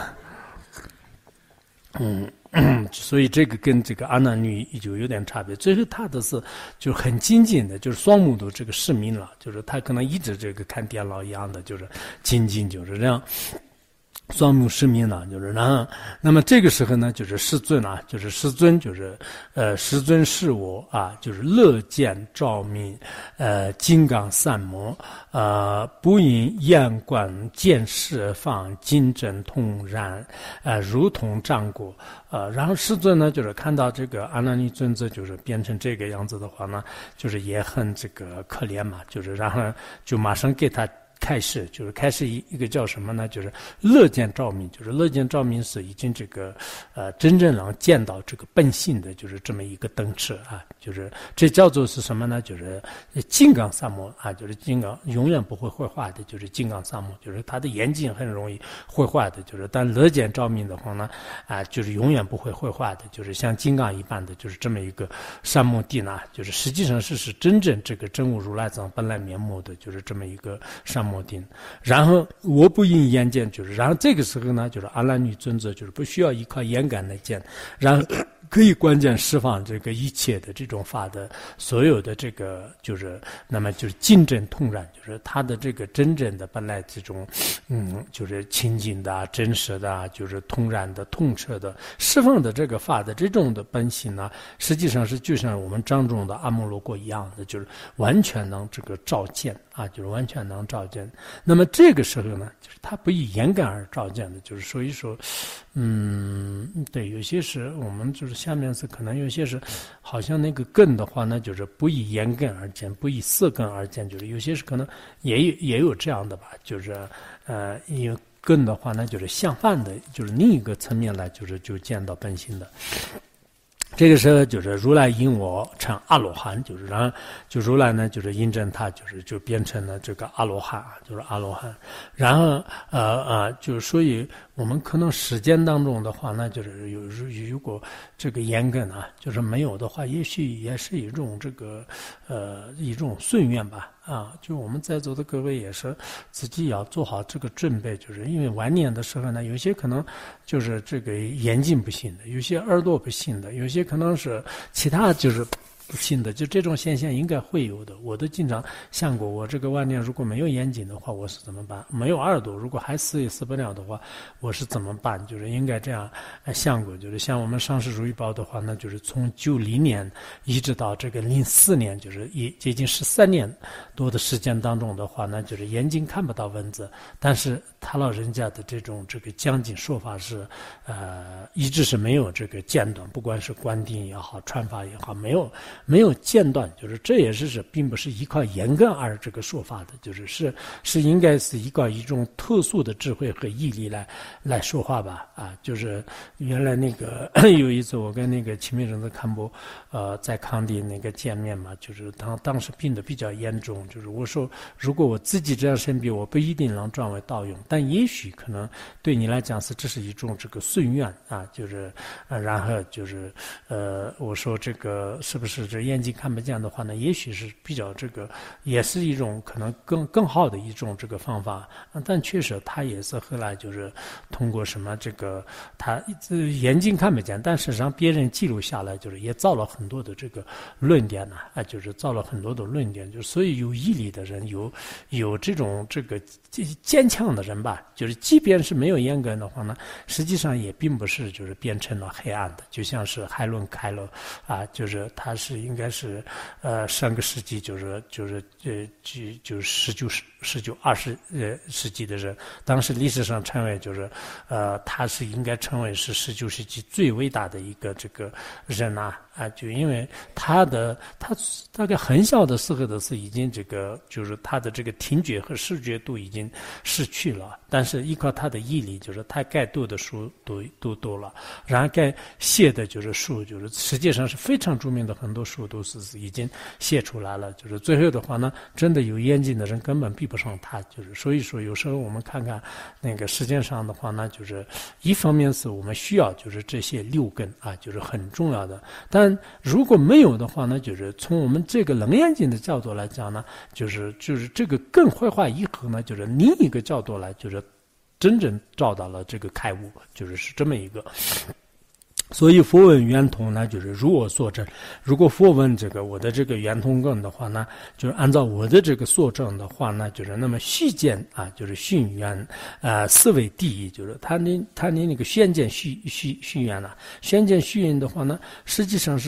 所以这个跟这个阿难尼就有点差别。最后他的是就很精进的，就是双目都这个失明了，就是他可能一直这个看电脑一样的，就是精进，就是这样。双目失明了，就是然后，那么这个时候呢，就是世尊啊，就是世尊，就是世尊是我啊，就是乐见照明，金刚三摩，不因眼观见释放，金针通然，如同障果。然后世尊呢，就是看到这个阿难尼尊者就是变成这个样子的话呢，就是也很这个可怜嘛，就是然后就马上给他开始，就是开始一个叫什么呢？就是乐见照明，就是乐见照明是已经这个真正能见到这个本性的，就是这么一个灯翅啊，就是这叫做是什么呢？就是金刚萨摩啊，就是金刚永远不会绘画的，就是金刚萨摩，就是他的眼睛很容易绘画的，就是但乐见照明的话呢，啊，就是永远不会绘画的，就是像金刚一般的，就是这么一个三摩地呢，就是实际上是真正这个真悟如来藏本来面目的，就是这么一个三摩地。然后我不因眼见，就是然后这个时候呢，就是阿难女尊者就是不需要依靠眼感来见，然后可以关键释放这个一切的这种法的所有的这个就是那么就是尽真通然，就是他的这个真正的本来这种就是清净的真实的就是通然的通彻的释放的这个法的这种的本性呢，实际上是就像我们掌中的阿摩罗果一样的，就是完全能这个照见啊，就是完全能照见。那么这个时候呢，就是他不以眼感而照见的，就是所以说对，有些是我们就是下面是可能有些是好像那个根的话呢，就是不以眼根而见，不以色根而见，就是有些是可能也有这样的吧，就是因为根的话呢，就是相反的，就是另一个层面来，就见到本性的。这个时候就是如来引我成阿罗汉，就是然后就如来呢就是印证他就变成了这个阿罗汉，就是阿罗汉。然后就是所以我们可能时间当中的话呢，就是如果这个眼根啊就是没有的话，也许也是一种这个一种顺愿吧。就我们在座的各位也是自己要做好这个准备，就是因为晚年的时候呢，有些可能就是这个眼睛不行的，有些耳朵不行的，有些可能是其他就是不行的，就这种现象应该会有的。我都经常想过，我这个晚年如果没有眼睛的话，我是怎么办？没有耳朵，如果还死也死不了的话，我是怎么办？就是应该这样想过。就是像我们上师如意宝的话呢，就是从90年一直到这个04年，就是接近13年多的时间当中的话呢，就是眼睛看不到文字，但是他老人家的这个讲经说法是一直是没有这个间断，不管是观定也好，传法也好，没有间断，就是这也是并不是依靠眼根而这个说法的，就是应该是依靠一种特殊的智慧和毅力来说话吧。就是原来那个有一次我跟那个清明仁的堪布在康定那个见面嘛，就是当时病得比较严重，就是我说如果我自己这样生病，我不一定能转为道用，但也许可能对你来讲这是一种这个顺愿就是然后就是我说这个是不是这眼睛看不见的话呢，也许是比较这个也是一种可能更好的一种这个方法。但确实他也是后来就是通过什么这个他眼睛看不见，但实际上别人记录下来，就是也造了很多的这个论点就是造了很多的论点，就所以有毅力的人，有这种这个坚强的人吧，就是即便是没有眼根的话呢，实际上也并不是就是变成了黑暗的，就像是海伦开了就是他是应该是上个世纪就是19、20世纪的人，当时历史上称为就是他是应该称为是19世纪最伟大的一个这个人就因为他大概很小的时候的是已经这个就是他的这个听觉和视觉都已经失去了，但是依靠他的毅力，就是他该读的书都读了，然后该写的就是书，就是实际上是非常著名的很多书都是已经写出来了，就是最后的话呢，真的有眼睛的人根本比不上他，就是所以说有时候我们看看那个时间上的话呢，就是一方面是我们需要就是这些六根就是很重要的，但如果没有的话呢，就是从我们这个楞严经的角度来讲呢，就是这个更绘画以后呢，就是另一个角度来，就是真正找到了这个开悟，是这么一个。所以佛问圆通呢，就是如我所证。如果佛问这个我的这个圆通根的话呢，就是按照我的这个所证的话呢，就是那么虚见就是训圆思维第一，就是他那个宣见虚圆宣见虚圆的话呢，实际上是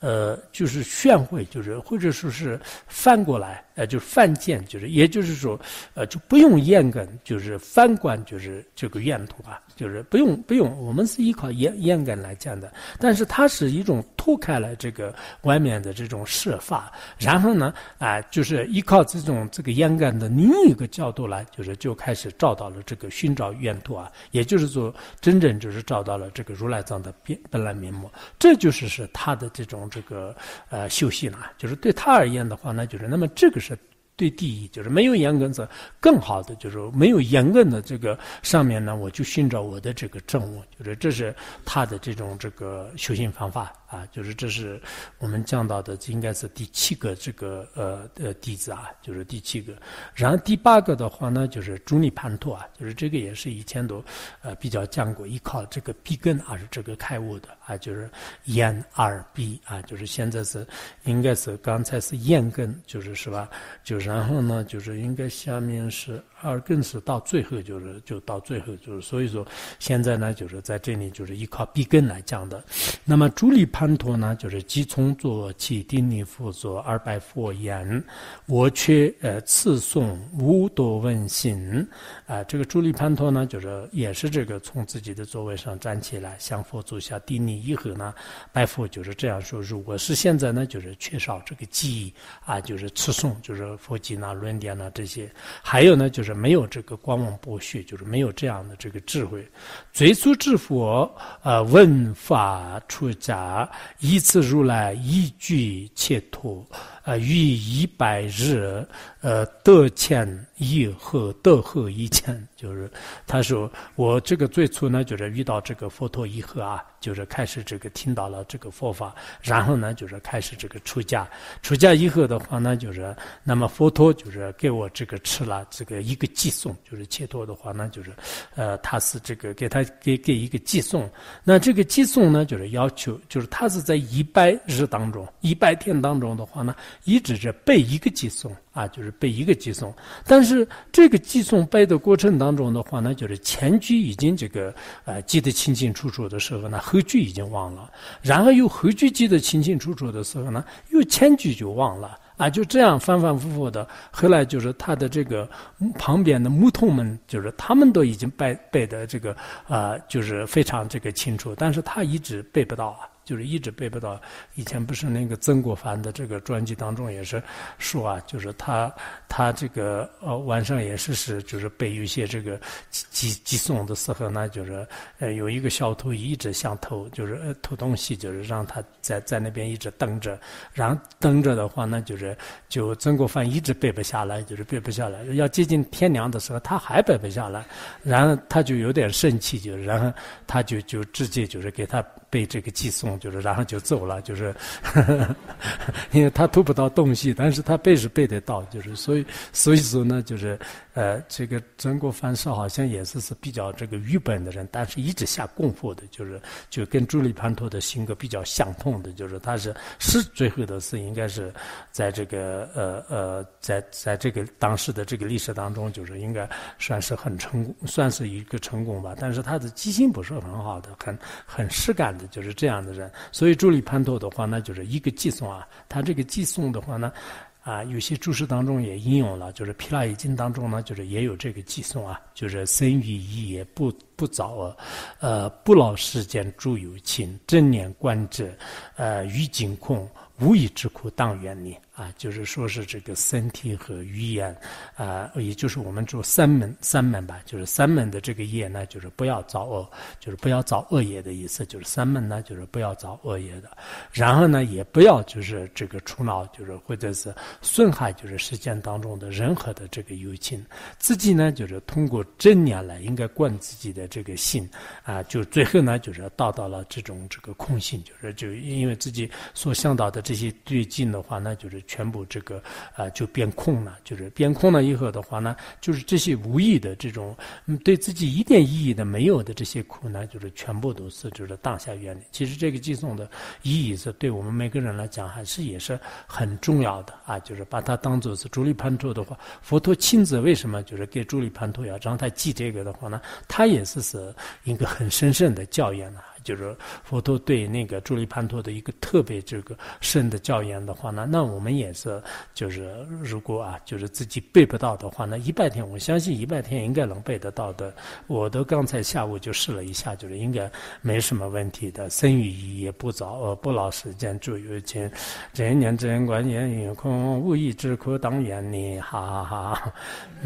就是炫慧，就是或者说是翻过来，就是犯见，就是也就是说，就不用严根，就是翻观，就是这个愿图啊，就是不用，我们是依靠严根来讲的，但是它是一种脱开了这个外面的这种设法，然后呢，就是依靠这个严根的另一个角度来，就开始找到了这个寻找愿图啊，也就是说，真正就是找到了这个如来藏的本来面目，这就是他的这种修行啊，就是对他而言的话呢，就是那么这个是对第一，就是没有严根是更好的，就是没有严根的这个上面呢，我就寻找我的这个正悟，就是这是他的这种修行方法啊，就是这是我们讲到的，应该是第7个这个弟子啊，就是第7个。然后第8个的话呢，就是朱尼盘陀啊，就是这个也是以前都比较讲过，依靠这个闭根而是这个开悟的啊，就是眼耳鼻啊，就是现在是应该是刚才是眼根，是吧？然后呢，就是应该下面是耳根是到最后就到最后所以说现在呢就是在这里就是依靠闭根来讲的。那么朱利盘陀呢，就是即从作起顶礼复作200佛言，我却次诵无多闻心这个朱利盘陀呢，就是也是这个从自己的座位上站起来，向佛足下顶礼以后呢，拜佛就是这样说：如果是现在呢，就是缺少这个记忆啊，就是持诵，就是佛经啊、论点啊这些，还有呢，就是没有这个观望博学，就是没有这样的这个智慧。最初之佛闻法出家，依次如来依据切脱于100日得前以后得后以前，就是他说我这个最初呢，就是遇到这个佛陀以后啊，就是开始这个听到了这个佛法，然后呢就是开始这个出家以后的话呢，就是那么佛陀就是给我这个吃了这个一个寄送，就是切脱的话呢，就是他是这个给一个寄送，那这个寄送呢就是要求就是他是在100日当中100天当中的话呢，一直是背一个寄送啊，就是背一个寄送，但是这个寄送背的过程当中的话呢，就是前句已经这个记得清清楚楚的时候呢，后句已经忘了，然后又后句记得清清楚楚的时候呢，又前句就忘了啊，就这样反反复复的。后来就是他的这个旁边的牧童们，就是他们都已经背的这个就是非常这个清楚，但是他一直背不到啊。就是一直背不到。以前不是那个曾国藩的这个传记当中也是说啊，就是他这个晚上也是就是背一些这个寄送的时候呢，就是有一个小偷一直想偷，就是偷东西，就是让他在那边一直等着，然后等着的话呢，就曾国藩一直背不下来，就是背不下来，要接近天亮的时候他还背不下来，然后他就有点生气，就然后他就直接就是给他背这个寄送，就是然后就走了，就是因为他偷不到东西，但是他背是背得到，就是所以说呢，就是这个曾国藩是好像也是比较这个愚笨的人，但是一直下功夫的，就跟朱利盘陀的性格比较相同的，就是他是最后的是应该是在这个在这个当时的这个历史当中，就是应该算是很成功，算是一个成功吧，但是他的记性不是很好的，很实干的，就是这样的人。所以朱利盘陀的话呢，就是一个寄送啊，他这个寄送的话呢，有些注释当中也引用了，就是毗拉耶经当中呢，就是也有这个寄送啊，就是生于一也不早不老世间诸有情，正念观者于境空，无以之苦当远离啊，就是说是这个身体和语言也就是我们说三门吧，就是三门的这个业呢，就是不要造恶，就是不要造恶业的意思，就是三门呢，就是不要造恶业的，然后呢，也不要就是这个触恼，就是或者是损害就是世间当中的任何的这个有情，自己呢就是通过正念来应该观自己的这个心就最后呢就是到了这个空性，就因为自己所想到的这些对境的话呢，就是全部这个就变空了，就是变空了以后的话呢，就是这些无意的这种对自己一点意义的没有的这些苦呢，就是全部都是就是当下远离。其实这个寄送的意义是对我们每个人来讲也是很重要的就是把它当作是朱利盘陀的话，佛陀亲自为什么就是给朱利盘陀要让他记这个的话呢，他也是一个很神圣的教言就是佛陀对那个朱利潘陀的一个特别这个深的教言的话呢，那我们也是就是如果就是自己背不到的话呢，100天我相信100天应该能背得到的。我都刚才下午就试了一下，就是应该没什么问题的。生于意也不早，不劳时间注有情，人言真观言语空，无意之可当言你，哈哈哈。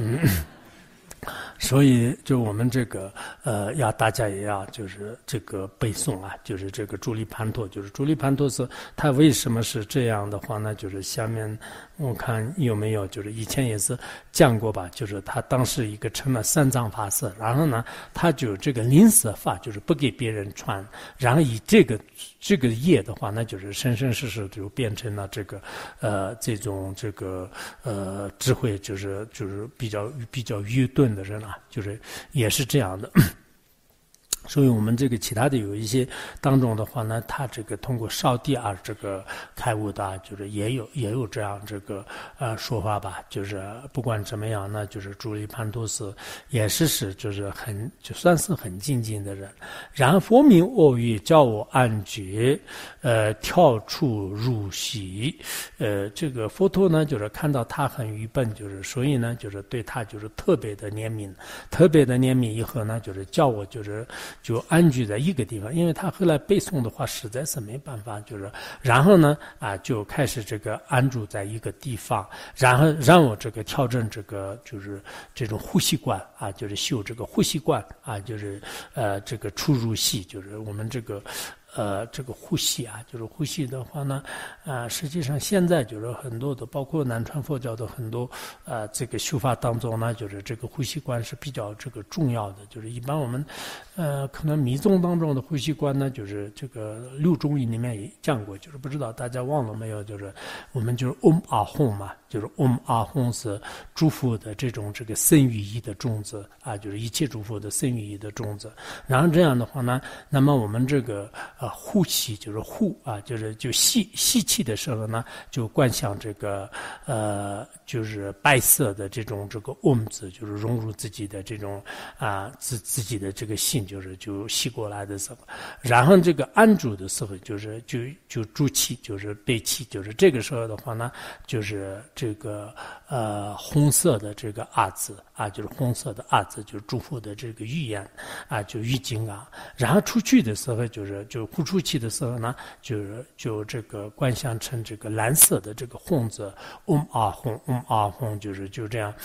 所以就我们这个要大家也要就是这个背诵就是这个朱利潘陀，就是朱利潘陀是他为什么是这样的话呢？就是下面我看有没有，就是以前也是讲过吧，就是他当时一个成了三藏法师，然后呢他就这个临死法就是不给别人传，然后以这个业的话，那就是生生世世就变成了这个这种这个智慧就是比较愚钝的人就是也是这样的。所以我们这个其他的有一些当中的话呢，他这个通过烧地这个开悟的就是也有这样这个说法吧，就是不管怎么样呢，就是朱利潘陀斯也是就是就算是很精进的人。然后佛名恶语教我安觉，跳出入息。这个佛陀呢就是看到他很愚笨，就是所以呢就是对他就是特别的怜悯以后呢，就是叫我就安居在一个地方，因为他后来背诵的话实在是没办法，就是然后呢就开始这个安住在一个地方，然后让我这个调整这个就是这种呼吸观就是修这个呼吸观就是这个出入息，就是我们这个呼吸就是呼吸的话呢，实际上现在就是很多的，包括南传佛教的很多这个修法当中呢，就是这个呼吸观是比较这个重要的。就是一般我们可能密宗当中的呼吸观呢，就是这个六种语里面也讲过，就是不知道大家忘了没有，就是我们就是嗡阿吽嘛，就是嗡阿吽是诸佛的这种这个身语意的种子就是一切诸佛的身语意的种子。然后这样的话呢，那么我们这个呼气就是呼就是吸气的时候呢，就观想这个就是白色的这种这个嗡字，就是融入自己的这种自己的这个心，就吸过来的时候，然后这个安住的时候，就住气，就是背气，就是这个时候的话呢，就是这个红色的这个字就是红色的字，就是诸佛的这个语言就语经然后出去的时候就呼出去的时候呢，就这个观想成这个蓝色的这个吽字，嗡阿吽，就这样。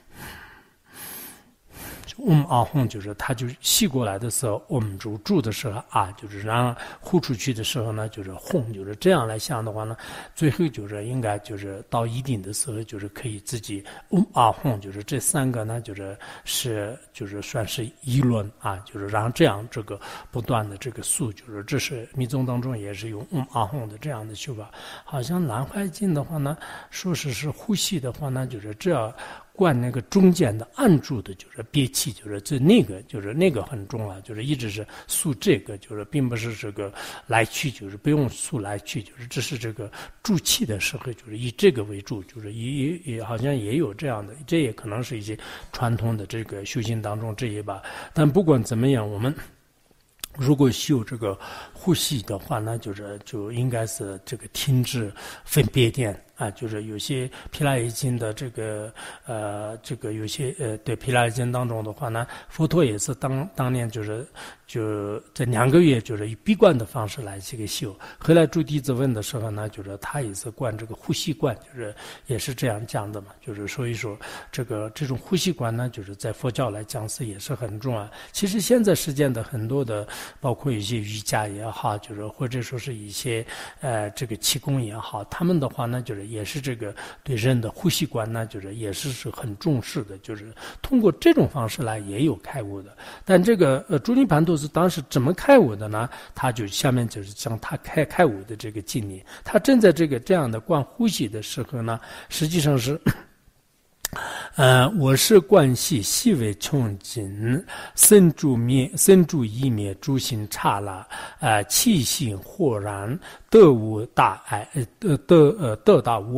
阿吽就是他就吸过来的时候，我们住的时候就是然后呼出去的时候呢，就是吽，就是这样来想的话呢，最后就是应该就是到一定的时候，就是可以自己阿吽，就是这三个呢，就是算是一轮就是然后这样这个不断的这个速，就是这是密宗当中也是用阿吽的这样的修法。好像南怀经的话呢，说是呼吸的话呢，就是这样。灌那个中间的按住的，就是憋气，就是那个很重要，就是一直是速这个，就是并不是这个来去，就是不用速来去，就是这是这个助气的时候，就是以这个为主，就是也好像也有这样的，这也可能是一些传统的这个修行当中这一把。但不管怎么样，我们如果修这个呼吸的话呢，就应该是这个停止分别点就是有些毗拉耶经的这个有些对毗拉耶经当中的话呢，佛陀也是当年就这2个月就是以闭关的方式来这个修。后来诸弟子问的时候呢，就是他也是观这个呼吸观，就是也是这样讲的嘛，就是所以说这种呼吸观呢，就是在佛教来讲是也是很重要。其实现在实践的很多的，包括一些瑜伽也好，就是或者说是一些这个气功也好，他们的话呢，就是也是这个对人的呼吸观呢，就是也是很重视的，就是通过这种方式来也有开悟的。但这个朱利潘陀是当时怎么开悟的呢？他就下面就是讲他开悟的这个经历。他正在这样的观呼吸的时候呢，实际上是我是观系细微穷尽，身住意灭，诸行刹那，气性豁然，得无大碍，得大无碍。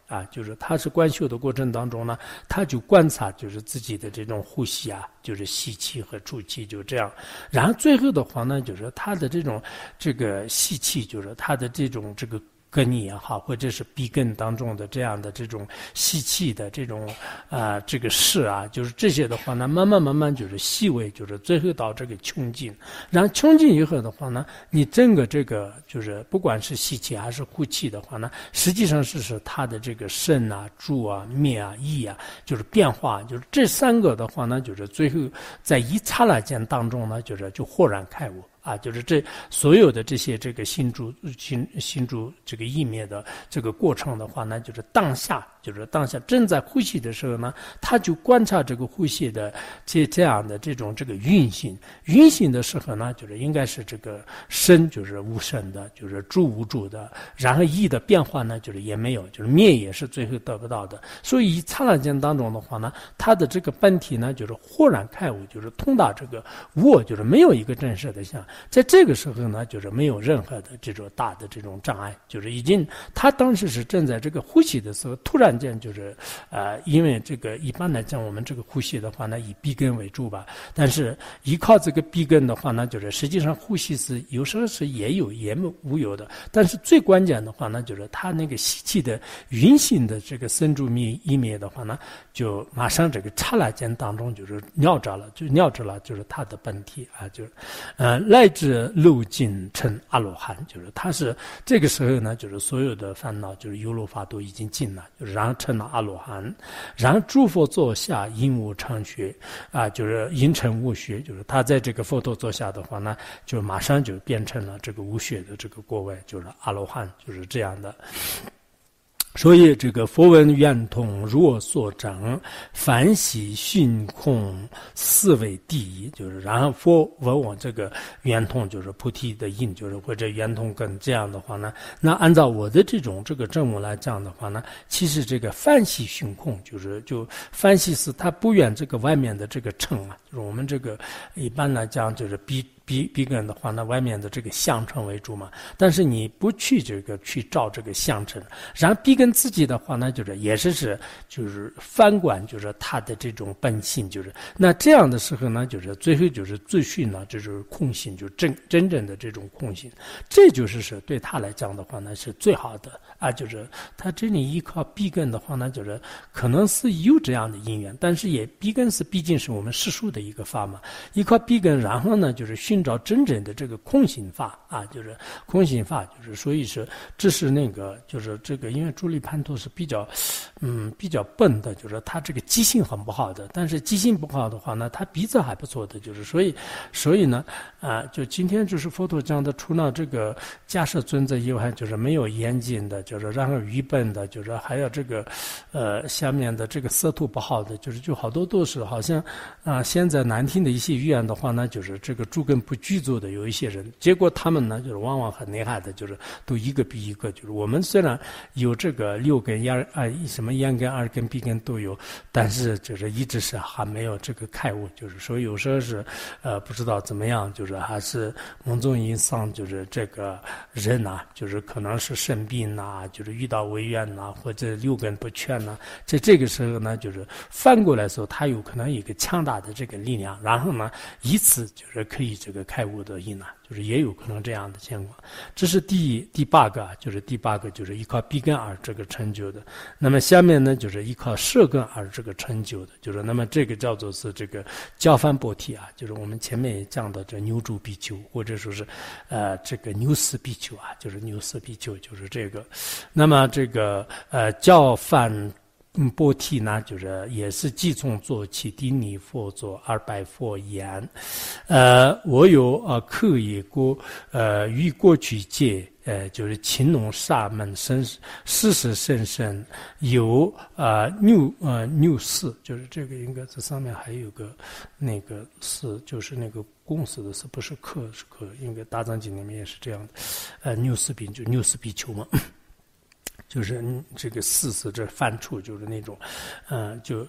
啊，就是他是观修的过程当中呢，他就观察就是自己的这种呼吸啊，就是吸气和出气就这样，然后最后的话呢，就是他的这个吸气，就是他的这种这个根也好，或者是鼻根当中的这样的这种吸气的这种这个势啊，就是这些的话呢，慢慢就是细微，就是最后到这个穷尽，然后穷尽以后的话呢，你整个这个就是不管是吸气还是呼气的话呢，实际上是它的这个身啊、住啊、灭啊、意啊，就是变化，就是这三个的话呢，就是最后在一刹那间当中呢，就豁然开悟。啊，就是这所有的这些这个心住这个意灭的这个过程的话呢，就是当下正在呼吸的时候呢，他就观察这个呼吸的这样的这种这个运行的时候呢，就是应该是这个身就是无身的，就是住无住的，然后意的变化呢，就是也没有，就是灭也是最后得不到的，所以一刹那间当中的话呢，他的这个本体呢，就是豁然开悟，就是通达这个我，就是没有一个真实的相。在这个时候呢，就是没有任何的这种大的这种障碍，就是已经他当时是正在这个呼吸的时候，突然间就是因为这个一般来讲我们这个呼吸的话呢，以鼻根为主吧，但是依靠这个鼻根的话呢，就是实际上呼吸是有时候是也有也无有的，但是最关键的话呢，就是他那个吸气的运行的这个生住意灭的话呢，就马上这个刹那间当中就是尿着了，就是他的本体啊，就是乃至漏尽成阿罗汉，就是他是这个时候呢，就是所有的烦恼就是忧乐法都已经尽了，就是然后成了阿罗汉，然后诸佛座下因无常学啊，就是因成无学，就是他在这个佛陀座下的话呢，就马上就变成了这个无学的这个果位，就是阿罗汉，就是这样的。所以这个佛闻圆通若所证，凡喜虚空四为第一，就是然后佛闻我这个圆通就是菩提的因，就是或者圆通根这样的话呢，那按照我的这个证悟来讲的话呢，其实这个凡喜虚空就凡喜是他不远这个外面的这个尘啊，就是我们这个一般来讲就是鼻根的话呢，外面的这个相尘为主嘛，但是你不去去照这个相尘，然后鼻根自己的话呢，就是也就是反观就是它的这种本性，就是那这样的时候呢，就是最后就是最训呢，就是空性，就真正的这种空性，这就是对他来讲的话呢是最好的啊，就是他这里依靠鼻根的话呢，就是可能是有这样的因缘，但是也鼻根毕竟是我们世俗的一个法嘛，依靠鼻根，然后呢就是寻找真正的这个空性法啊，就是空性法，就是所以是这是那个就是这个，因为朱利潘托是比较笨的，就是他这个记性很不好的，但是记性不好的话呢，他鼻子还不错的，就是所以呢就今天就是佛陀讲的，除了这个迦叶尊者以外，就是没有严谨的，就是然后愚笨的，就是还有这个下面的这个色图不好的，就好多都是好像现在难听的一些语言的话呢，就是这个诸根不具足的有一些人，结果他们呢就是往往很厉害的，就是都一个比一个，就是我们虽然有这个6根什么眼根、耳根、鼻根都有，但是就是一直是还没有这个开悟，就是所以有时候是不知道怎么样，就是还是蒙中因丧，就是这个人呐，就是可能是生病呐，就是遇到违愿呐，或者6根不全呐，在这个时候呢，就是反过来的时候，他有可能有一个强大的这个力量，然后呢，以此就是可以这个开悟的因呐，就是也有可能这样的情况。这是第八个，就是第8个就是依靠鼻根而这个成就的。那么下面呢，就是依靠舌根而这个成就的，就是那么这个叫做是这个教梵波提啊，就是我们前面也讲的这牛柱比丘，或者说是这个牛斯比丘啊，就是牛斯比丘就是这个。那么这个教梵波提呢，就是也是即从做起地尼佛作200佛言，我有刻意过于过去界就是青龙沙门世世生生有牛氏，就是这个应该这上面还有个那个氏，就是那个公司的氏，不是克是克，应该大藏经里面也是这样的，牛氏比就牛氏比丘嘛。就是这个四是这犯处，就是那种，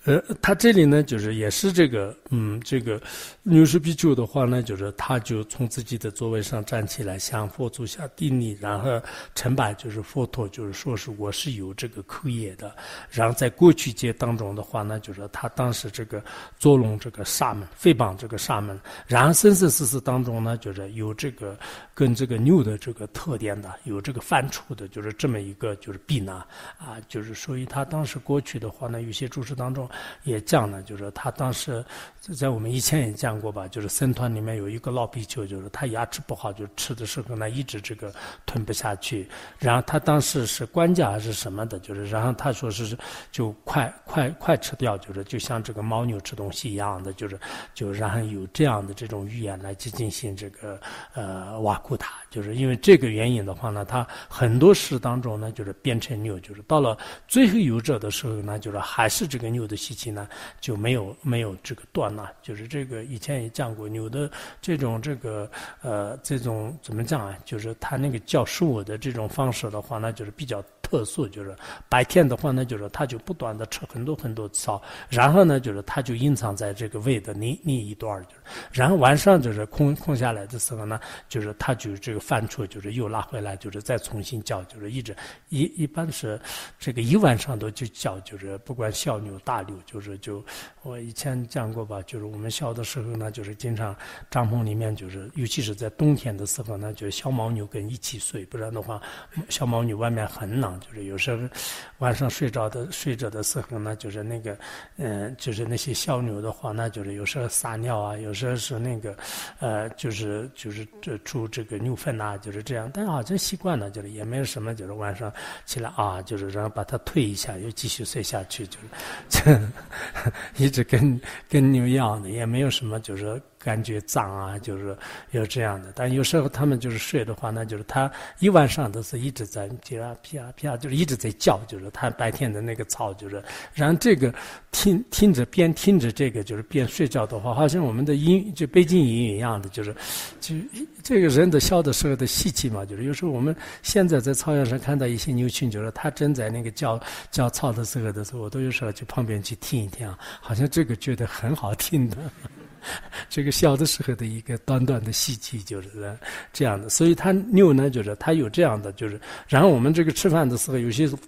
他这里呢，就是也是这个牛氏比丘的话呢，就是他就从自己的座位上站起来，向佛祖下顶礼，然后承拜就是佛陀，就是说是我是有这个口业的。然后在过去界当中的话呢，就是他当时这个作弄这个沙门，诽谤这个沙门，然后生生世世当中呢，就是有这个跟这个牛的这个特点的，有这个犯处的，就是这么一个就是弊难啊，就是所以他当时过去的话呢，有些注释当中也讲了，就是他当时在我们以前也讲过吧，就是僧团里面有一个老比丘，就是他牙齿不好，就吃的时候呢一直这个吞不下去，然后他当时是官家还是什么的，就是然后他说是就快吃掉，就是就像这个牦牛吃东西一样的，就然后有这样的这种语言来去进行这个瓦库塔，就是因为这个原因的话呢，他很多事当中呢就是变成牛，就是到了最后有者的时候呢，就是还是这个牛的习气呢就没有这个断了，就是这个以前也讲过，牛的这种这种怎么讲啊，就是他那个叫食物的这种方式的话呢，就是比较特殊，就是白天的话呢，就是他就不断的吃很多很多草，然后呢，就是他就隐藏在这个胃的那一段，就是然后晚上就是空下来的时候呢，就是他就这个犯处，就是又拉回来，就是再重新叫，就是一般是这个一晚上都就叫，就是不管小牛大牛，就我以前讲过吧，就是我们小的时候呢，就是经常帐篷里面就是尤其是在冬天的时候呢，就是小牦牛跟一起睡，不然的话小牦牛外面很冷，就是有时候晚上睡着的时候呢，就是那个就是那些小牛的话呢，就是有时候撒尿啊，有时候是那个就是出这个牛粪啊，就是这样，但好像习惯了，就是也没有什么，就是晚上起来啊，就是然后把它推一下又继续睡下去，就是一直跟牛一样的，也没有什么就是感觉脏啊，就是有这样的。但有时候他们就是睡的话呢，就是他一晚上都是一直在噼啊噼啊噼啊，就是一直在叫，就是他白天的那个草，就是然后这个听着边听着这个就是边睡觉的话，好像我们的就背景音乐一样的，就这个人的小的时候的习气嘛，就是有时候我们现在在草原上看到一些牛群，就是他正在那个叫草的时候，我都有时候去旁边去听一听啊，好像这个觉得很好听的。这个小的时候的一个短短的习气就是这样的，所以他牛呢，就是他有这样的，就是然后我们这个吃饭的时候，有些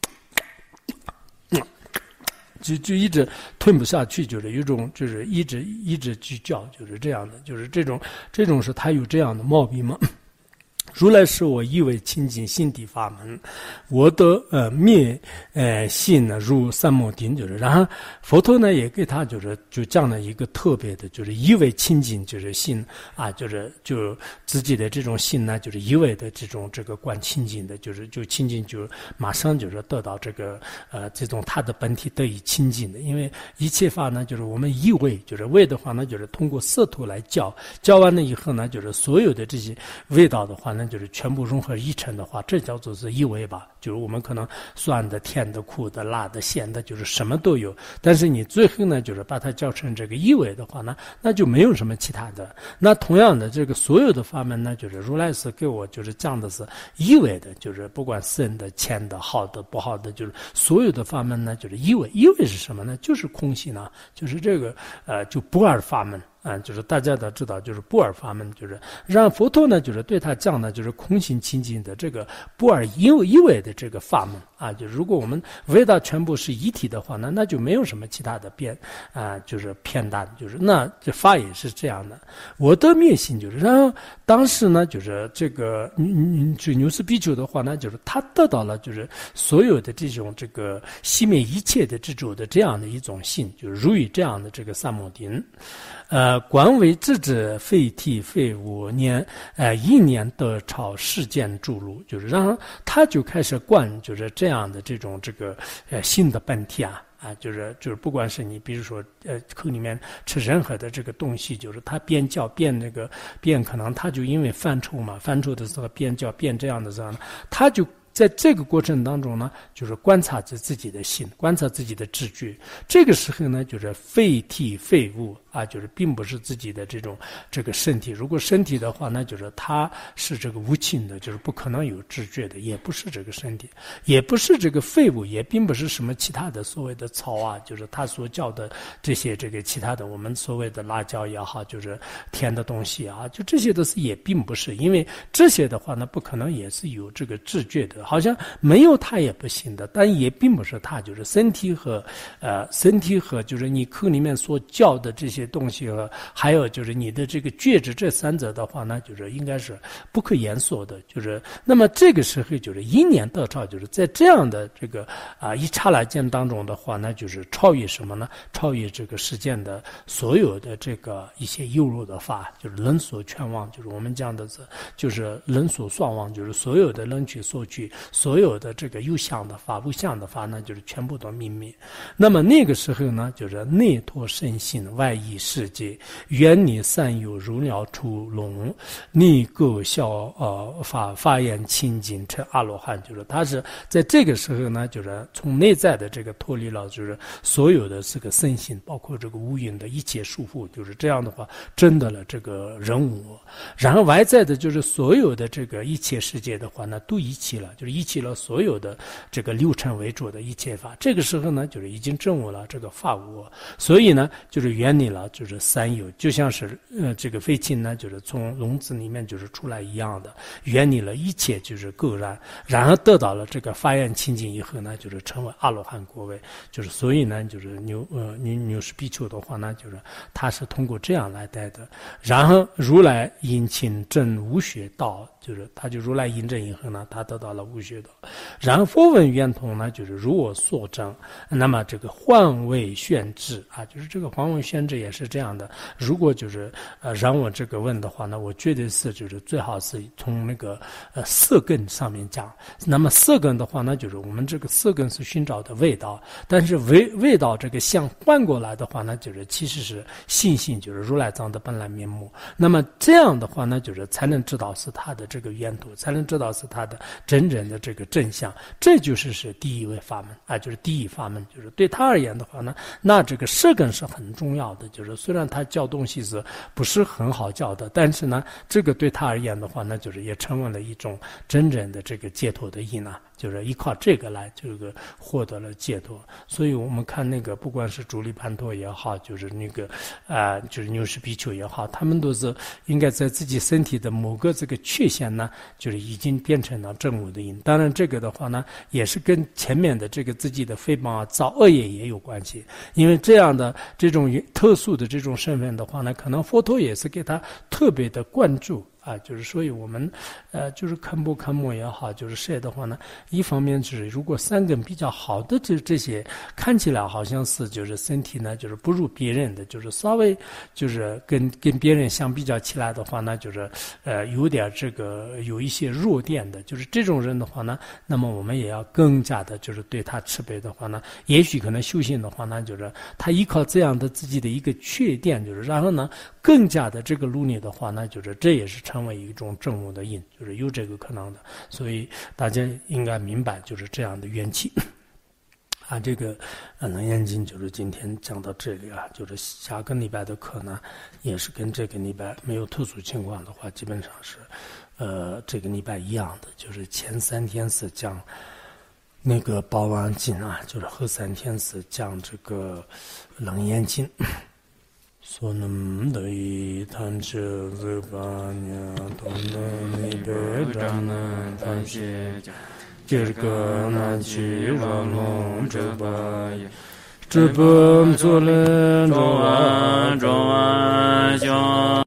就一直吞不下去，就是有一种就是一直去叫，就是这样的，就是这种是他有这样的毛病吗？如来是我以为清净心地法门，我的灭性呢如三摩顶，就是然后佛陀呢也给他就讲了一个特别的，就是以为清净就是心啊，就自己的这种心呢，就是以为的这个观清净的，就清净就马上就是得到这个这种他的本体得以清净的，因为一切法呢就是我们以为就是为的话呢，就是通过色土来教完了以后呢，就是所有的这些味道的话呢，就是全部融合一成的话，这叫做是一味吧，就是我们可能酸的、甜的、苦的、辣的、咸的，就是什么都有。但是你最后呢，就是把它叫成这个一味的话呢，那就没有什么其他的。那同样的，这个所有的法门呢，就是如来是给我就是讲的是一味的，就是不管深的、浅的、好的、不好的，就是所有的法门呢，就是一味。一味是什么呢？就是空性啊，就是这个就不二法门。就是大家都知道，就是不二法门，就是让佛陀呢，就是对他讲的，就是空性清净的这个不二一味的这个法门啊。就如果我们为它全部是一体的话呢，那就没有什么其他的就是偏袒，就是那这法也是这样的。我的灭性就是，然后当时呢，就是这个就牛氏比丘的话呢，就是他得到了就是所有的这种这个熄灭一切的之主的这样的一种性，就是如于这样的这个三摩顶。观为智者废体废物年一年得超世间诸路，就是让他就开始观就是这样的这种这个新的本体啊，就是不管是你比如说口里面吃任何的这个东西，就是他边叫边那个边可能他就因为犯臭嘛，犯臭的时候边叫边这样的时候呢，他就在这个过程当中呢，就是观察着自己的心，观察自己的知觉。这个时候呢，就是废体废物啊，就是并不是自己的这个身体。如果身体的话，那就是它是这个无情的，就是不可能有知觉的，也不是这个身体，也不是这个废物，也并不是什么其他的所谓的草啊，就是他所叫的这些这个其他的我们所谓的辣椒也好，就是甜的东西啊，就这些都是也并不是，因为这些的话呢，不可能也是有这个知觉的，好像没有它也不行的，但也并不是它，就是身体和就是你口里面所叫的这些东西和还有就是你的这个觉知这三者的话呢，就是应该是不可言说的，就是那么这个时候就是因缘得超，就是在这样的这个一刹那间当中的话呢，就是超越什么呢？超越这个世间的所有的这个一些诱入的法，就是人所全忘，就是我们讲的是就是人所双忘，就是所有的人取所取，所有的这个有相的法无相的法呢，就是全部都泯灭。那么那个时候呢，就是内脱身心，外依世界，远离三有，如鸟出笼，逆构效法眼清净成阿罗汉，就是他是在这个时候呢，就是从内在的这个脱离了，就是所有的这个身心，包括这个无云的一切束缚，就是这样的话，证得了这个人我。然后外在的就是所有的这个一切世界的话呢，都遗弃了，就是遗弃了所有的这个六尘为主的一切法。这个时候呢，就是已经证悟了这个法无我，所以呢，就是远离了就是三有，就像是这个飞禽呢，就是从笼子里面就是出来一样的，远离了一切就是垢染，然后得到了这个法眼清净以后呢，就是成为阿罗汉果位。就是所以呢，就是牛氏比丘的话呢，就是他是通过这样来带的。然后如来因亲证无学道，就是他就如来印证以后呢，他得到了无学道。然后佛问圆通呢，就是如我所证。那么这个换位宣制啊，就是这个换位宣制也是这样的。如果就是让我这个问的话呢，我绝对是就是最好是从那个色根上面讲。那么色根的话呢，就是我们这个色根是寻找的味道，但是味道这个相换过来的话呢，就是其实是信心，就是如来藏的本来面目。那么这样的话呢，就是才能知道是他的这个源头，才能知道是他的真正的这个真相。这就是第一位法门啊，就是第一法门。就是对他而言的话呢，那这个色根是很重要的，就是虽然他教东西是不是很好教的，但是呢，这个对他而言的话呢，就是也成为了一种真正的这个解脱的因啊，就是依靠这个来这个获得了解脱。所以我们看那个不管是主力盘陀也好，就是那个就是牛氏比丘也好，他们都是应该在自己身体的某个这个缺陷呢，就是已经变成了正悟的因。当然这个的话呢，也是跟前面的这个自己的诽谤啊、造恶业也有关系。因为这样的这种特殊的这种身份的话呢，可能佛陀也是给他特别的关注啊，就是所以我们就是看不看摩也好，就是谁的话呢，一方面就是如果三根比较好的这些看起来好像是就是身体呢就是不如别人的，就是稍微就是跟别人相比较起来的话呢，就是有点这个有一些弱点的，就是这种人的话呢，那么我们也要更加的就是对他慈悲的话呢，也许可能修行的话呢，就是他依靠这样的自己的一个缺点，就是然后呢更加的这个努力的话呢，就是这也是成为一种正悟的因，就是有这个可能的。所以大家应该明白就是这样的缘起啊。这个楞严经就是今天讲到这里啊，就是下个礼拜的课呢也是跟这个礼拜没有特殊情况的话，基本上是这个礼拜一样的，就是前3天是讲那个宝王经啊，就是后3天是讲这个楞严经。所能得以贪吃日巴尼东能尼贝扎南贪些这个南去让龙这巴也这本做人中安中安乡